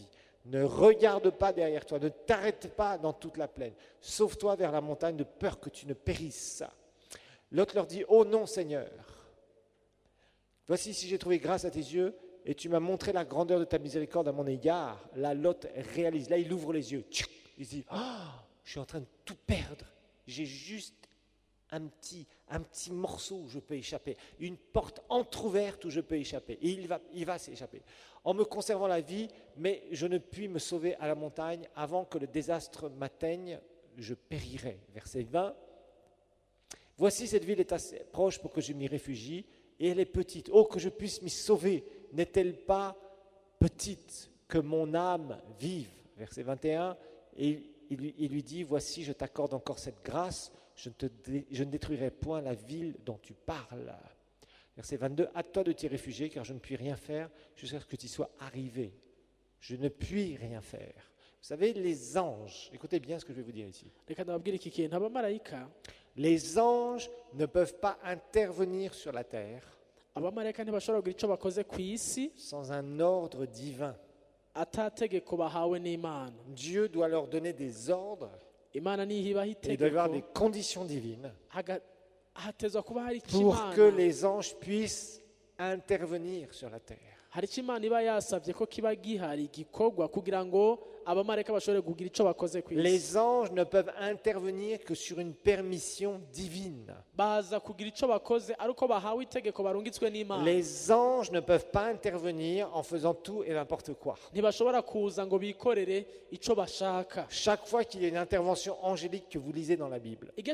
Ne regarde pas derrière toi, ne t'arrête pas dans toute la plaine. Sauve-toi vers la montagne de peur que tu ne périsses. Lot leur dit, oh non Seigneur, voici si j'ai trouvé grâce à tes yeux et tu m'as montré la grandeur de ta miséricorde à mon égard. Là, Lot réalise, là il ouvre les yeux. Il se dit, oh, je suis en train de tout perdre. J'ai juste un petit, un petit morceau où je peux échapper, une porte entrouverte où je peux échapper. Et il va, il va s'échapper. En me conservant la vie, mais je ne puis me sauver à la montagne. Avant que le désastre m'atteigne, je périrai. Verset vingt. Voici cette ville est assez proche pour que je m'y réfugie, et elle est petite. Oh, que je puisse m'y sauver. N'est-elle pas petite que mon âme vive? Verset vingt et un. Et il lui, il lui dit, voici, je t'accorde encore cette grâce. Je ne, te dé, je ne détruirai point la ville dont tu parles. Verset vingt-deux, hâte-toi de t'y réfugier, car je ne puis rien faire jusqu'à ce que tu y sois arrivé. Je ne puis rien faire. Vous savez, les anges, écoutez bien ce que je vais vous dire ici. Les anges ne peuvent pas intervenir sur la terre sans un ordre divin. Dieu doit leur donner des ordres. Et il doit y avoir des conditions divines pour que les anges puissent intervenir sur la terre. Les anges ne peuvent intervenir que sur une permission divine. Les anges ne peuvent pas intervenir en faisant tout et n'importe quoi. Chaque fois qu'il y a une intervention angélique que vous lisez dans la Bible, il y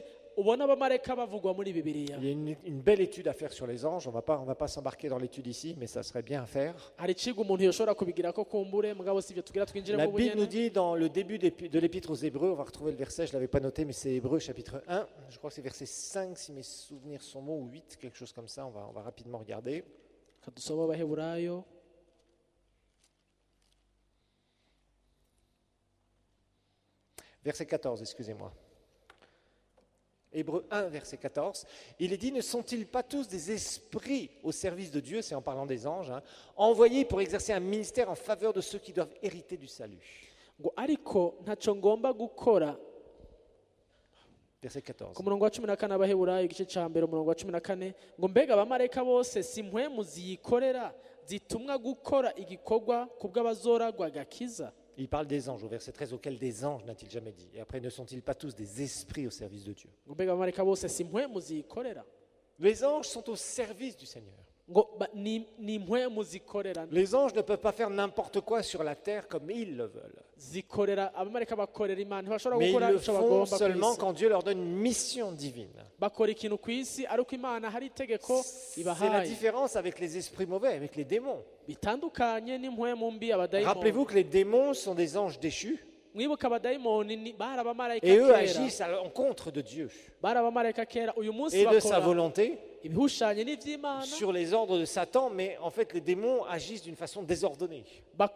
a une, une belle étude à faire sur les anges. On va pas, on va pas s'embarquer dans l'étude ici, mais ça serait bien à faire. La Bible nous dit dans le début de l'épître aux Hébreux, on va retrouver le verset, je ne l'avais pas noté, mais c'est Hébreux chapitre un, je crois que c'est verset cinq si mes souvenirs sont bons, ou huit, quelque chose comme ça, on va, on va rapidement regarder. Verset quatorze, excusez-moi. Hébreux un, verset quatorze, il est dit, ne sont-ils pas tous des esprits au service de Dieu, c'est en parlant des anges, hein, envoyés pour exercer un ministère en faveur de ceux qui doivent hériter du salut. Verset quatorze. Ku murongo wa cumi na kane Abaheburayo igice cya mbere umurongo wa cumi na kane ngo mbega abamarayika bose si impwemu ziyikorera zitumwa gukora igikorwa ku bw'abazoragwa agakiza. Il parle des anges au verset treize, auquel des anges n'a-t-il jamais dit. Et après, ne sont-ils pas tous des esprits au service de Dieu? Les anges sont au service du Seigneur. Les anges ne peuvent pas faire n'importe quoi sur la terre comme ils le veulent. Mais ils le font seulement quand Dieu leur donne une mission divine. C'est la différence avec les esprits mauvais, avec les démons. Rappelez-vous que les démons sont des anges déchus. Et eux agissent à l'encontre de Dieu et de sa volonté sur les ordres de Satan, mais en fait les démons agissent d'une façon désordonnée.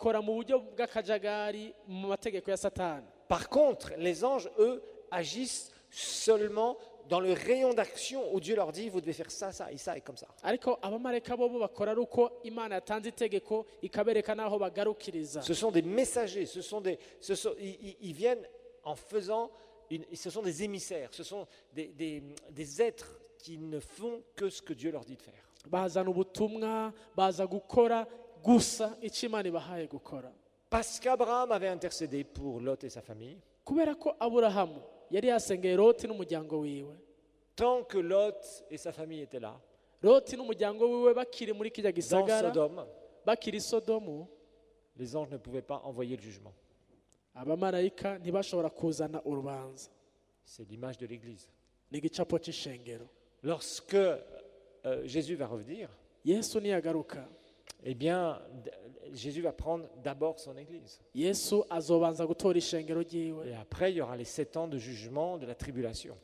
Par contre, les anges, eux, agissent seulement dans le rayon d'action où Dieu leur dit, vous devez faire ça, ça et ça et comme ça. Ce sont des messagers, ce sont des, ce sont, ils, ils viennent en faisant, une, ce sont des émissaires, ce sont des, des, des êtres qui ne font que ce que Dieu leur dit de faire. Parce qu'Abraham avait intercédé pour Lot et sa famille, tant que Lot et sa famille étaient là, dans Sodome, les anges ne pouvaient pas envoyer le jugement. C'est l'image de l'Église. Lorsque euh, Jésus va revenir, eh bien, Jésus va prendre d'abord son Église. Et après, il y aura les sept ans de jugement de la tribulation,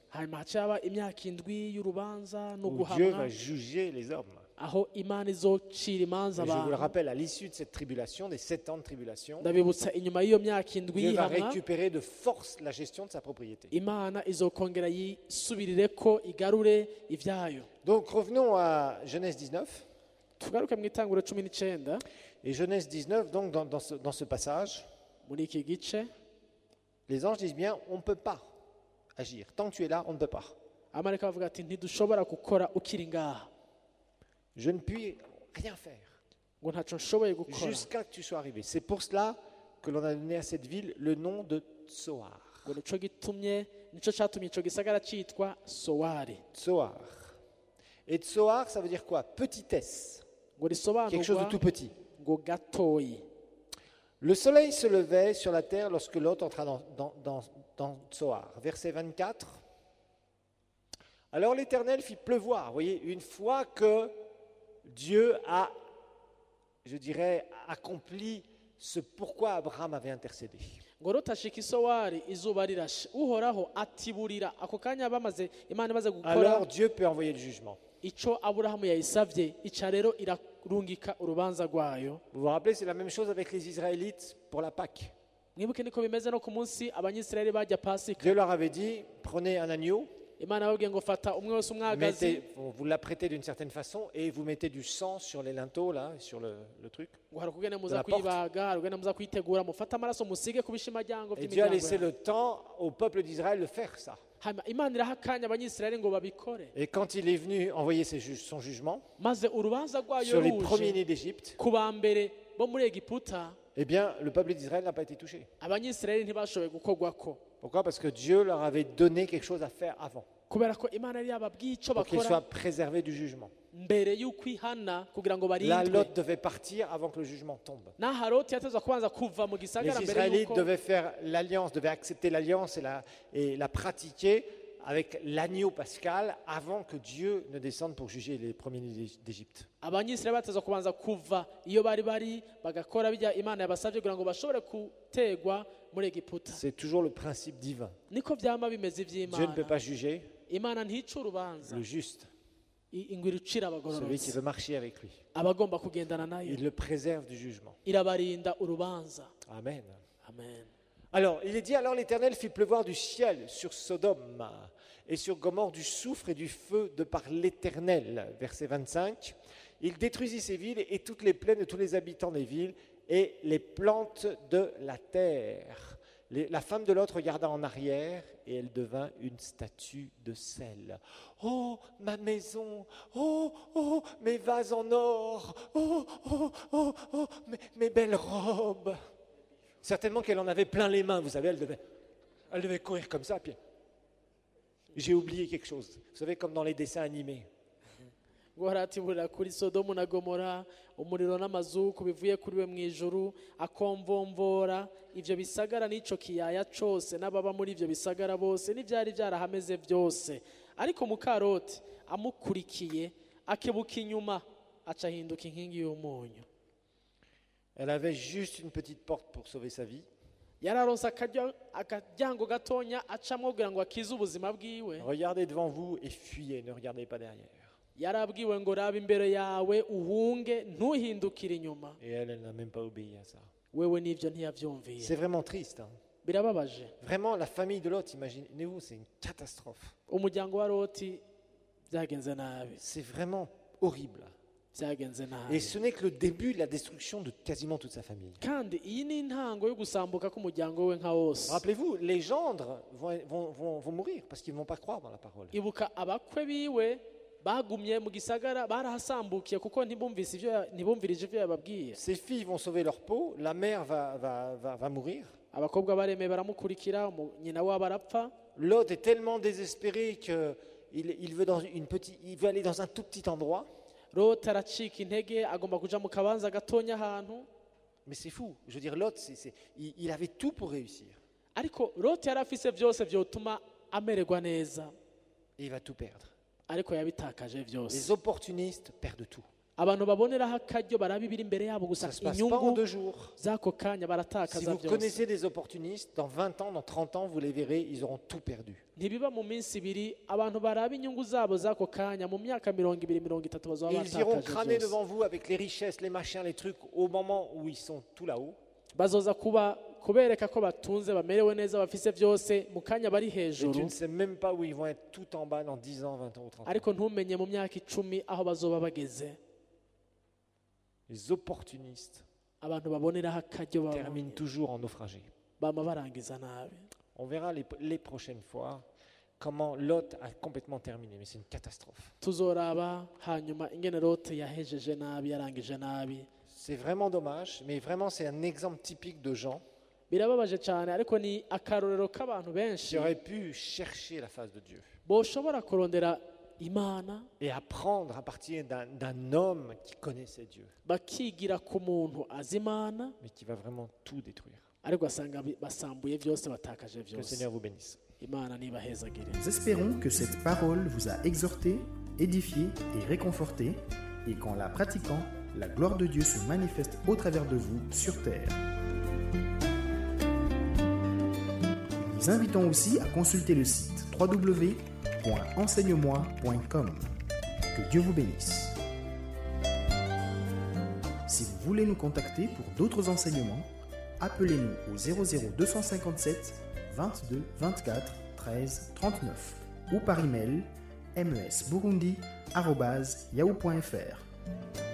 où Dieu va juger les hommes. Et je vous le rappelle, à l'issue de cette tribulation, des sept ans de tribulation, Dieu va récupérer de force la gestion de sa propriété. Donc revenons à Genèse dix-neuf. tugaruke mu itanguro cumi n'icyenda Et Genèse dix-neuf, donc dans, dans ce, dans ce passage, muri iki gice les anges disent bien, on ne peut pas agir. Tant que tu es là, on ne peut pas. amarayika bavuga ati ntidushobora gukora ukiri ngaha Je ne puis rien faire ngo ntacyo nshoboye gukora jusqu'à que tu sois arrivé. C'est pour cela que l'on a donné à cette ville le nom de Tsoar. ngo nicyo gitumye nicyo cyatumye icyo gisagara cyitwa sowari Tsoar. Et Tsoar, ça veut dire quoi? Petitesse. ngo Quelque chose de risobanurwa tout petit. ngo gatoyi. Le soleil se levait sur la terre lorsque Lot entra dans, dans, dans, dans Tsoar. Verset vingt-quatre. Alors l'Éternel fit pleuvoir. Vous voyez, une fois que Dieu a, je dirais, accompli ce pourquoi Abraham avait intercédé. ngo rutashika isowari izuba rirashe uhoraho atiburira ako kanya bamaze imana imaze gukora Alors Dieu peut envoyer le jugement. icyo aburahamu yayisabye ica rero irarungika urubanza rwayo. Vous vous rappelez, c'est la même chose avec les Israélites pour la Pâque. mwibuke niko bimeze no ku munsi abanyisirayeli bajya pasika Dieu leur avait dit, prenez un agneau, imana yababwiye ngo fata umwe wese umwagazi mettez, vous vous l'apprêtez d'une certaine façon et vous mettez du sang sur les linteaux, là, sur le, le truc. ngo hari ukugene muza la porte. kuyibaga hari ukugene muza kuyitegura mufate amaraso musige ku bishimajyango Et Dieu a by'imiryango laissé yanyu. le temps au peuple d'Israël de faire ça. Hanyuma imana iraha akanya abanyisirayeli ngo babikore Et quand il est venu envoyer ses ju- son jugement maze urubanza rwayo sur les ruje premiers-nés d'Égypte, ku ba mbere bo muri egiputa eh bien, le peuple d'Israël n'a pas été touché. abanyisirayeli ntibashoboye gukorwako Pourquoi? Parce que Dieu leur avait donné quelque chose à faire avant, kubera ko imana yari yababwiye icyo pour qu'ils bakora soient préservés du jugement. mbere y'uko ihana kugira ngo Là, barindwe. Lot devait partir avant que le jugement tombe. naho Loti yatezwa kubanza kuva mu Les gisagara mbere Israélites y'uko devaient faire l'alliance, devaient accepter l'alliance et la, et la pratiquer avec l'agneau pascal avant que Dieu ne descende pour juger les premiers-nés d'Égypte. abanyisirayeli batezwa kubanza kuva iyo bari bari bagakora bijya imana yabasabye kugira ngo bashobore gutegwa muri egiputa. C'est toujours le principe divin. niko byama bimeze Dieu ne peut iby'imana pas juger imana ntica urubanza le juste, i- ingwira icira celui qui abagororotsi veut marcher avec lui. abagomba kugendana nayo Il le préserve du jugement. irabarinda urubanza. Amen. Amen. Alors, il est dit, alors l'Éternel fit pleuvoir du ciel sur Sodome et sur Gomorrhe du soufre et du feu de par l'Éternel. Verset vingt-cinq. Il détruisit ces villes et toutes les plaines de tous les habitants des villes et les plantes de la terre. Les- la femme de Lot regarda en arrière et elle devint une statue de sel. Oh, ma maison, oh, oh, mes vases en or, oh, oh, oh, oh, mes, mes belles robes. Certainement qu'elle en avait plein les mains, vous savez, elle devait, elle devait courir comme ça. Puis j'ai oublié quelque chose. Vous savez, comme dans les dessins animés. ngo haratiburira kuri sodomu na gomora umuriro n'amazuku bivuye kuri we mu ijuru akomvomvora ivyo bisagara n'ico kiyaya cose n'ababa muri ivyo bisagara bose n'ivyari byarahameze byose. ariko mukaroti amukurikiye akebuka inyuma aca ahinduka inkingi y'umunyu. Elle avait juste une petite porte pour sauver sa vie. yararonse akaryo- akaryango gatonya acamwo kugira ngo akize ubuzima bwiwe. Regardez devant vous et fuyez, ne regardez pas derrière. yarabwiwe ngo raba imbere yawe uhunge ntuhindukire inyuma. Et elle, elle n'a même pas obéi à ça. wewe n'ivyo ntiyavyumviye. C'est vraiment triste. Hein. birababaje. Vraiment, la famille de Lot, imaginez-vous, c'est une catastrophe. umuryango wa Loti byagenze nabi C'est vraiment horrible. byagenze Et nabi ce n'est que le début de la destruction de quasiment toute sa famille. kandi iyi ni intango yo gusambuka k'umuryango we nka wose. Rappelez-vous, les gendres vont, vont, vont, vont mourir parce qu'ils ne vont pas croire dans la parole. ibuka abakwe biwe bagumye mu gisagara barahasambukiye kuko ntibumvise ivyo ya- ntibumvirije ivyo yababwiye. Ses filles vont sauver leur peau, la mère va, va, va, va mourir. abakobwa baremeye baramukurikira umu- nyina wabo arapfa. Lot est tellement désespéré qu'il il veut, dans une petite, il veut aller dans un tout petit endroit. Loti aracika intege agomba kuja mu kabanza gatonya ahantu. Mais c'est fou. Je veux dire, Lot, c'est, c'est, il, il avait tout pour réussir. ariko Loti yari afise vyose vyotuma amererwa neza Et il va tout perdre. ariko yabitakaje Les vyose. opportunistes perdent tout. abantu baboneraho akaryo barabibira imbere yabo gusa Ça ne se passe pas en inyungu deux jours. z'ako kanya Si baratakaza vous byose. connaissez des opportunistes, dans vingt ans, dans trente ans, vous les verrez, ils auront tout perdu. ntibiba mu minsi ibiri abantu baraba inyungu zabo z'ako kanya mu myaka mirongo ibiri mirongo itatu bazaba Et ils iront batakaje crâner byose. devant vous avec les richesses, les machins, les trucs, au moment où ils sont tout là-haut. bazoza kuba kubereka ko batunze bamerewe neza bafise byose mu kanya bari Et tu hejuru ne sais même pas où ils vont être tout en bas dans dix ans, vingt ans ou trente ans. ariko ntumenye mu myaka icumi aho bazoba bageze. les opportunistes abantu baboneraho akaryo terminent babonye toujours en naufragé. bama barangiza nabi. On verra les, les prochaines fois comment Lot a complètement terminé, mais c'est une catastrophe. Tuzoraba hanyuma ingene Lote yahejeje nabi yarangije nabi. C'est vraiment dommage, mais vraiment c'est un exemple typique de gens Birababaje cyane ariko ni akarorero k'abantu qui benshi auraient pu chercher la face de Dieu boshobora kurondera Imana et apprendre à partir d'un, d'un homme qui connaissait Dieu, bakigira ku muntu azi Imana mais qui va vraiment tout détruire. ariko basanga bi- basambuye byose batakaje Que le byose. Seigneur vous bénisse. Imana nibahezagire. Nous espérons que cette parole vous a exhorté, édifié et réconforté, et qu'en la pratiquant, la gloire de Dieu se manifeste au travers de vous sur terre. Nous vous invitons aussi à consulter le site w w w point enseigne moi point com. Que Dieu vous bénisse. Si vous voulez nous contacter pour d'autres enseignements, appelez-nous au zéro zéro deux cent cinquante-sept vingt-deux vingt-quatre treize trente-neuf ou par email m e s burundi arobase yahoo point f r.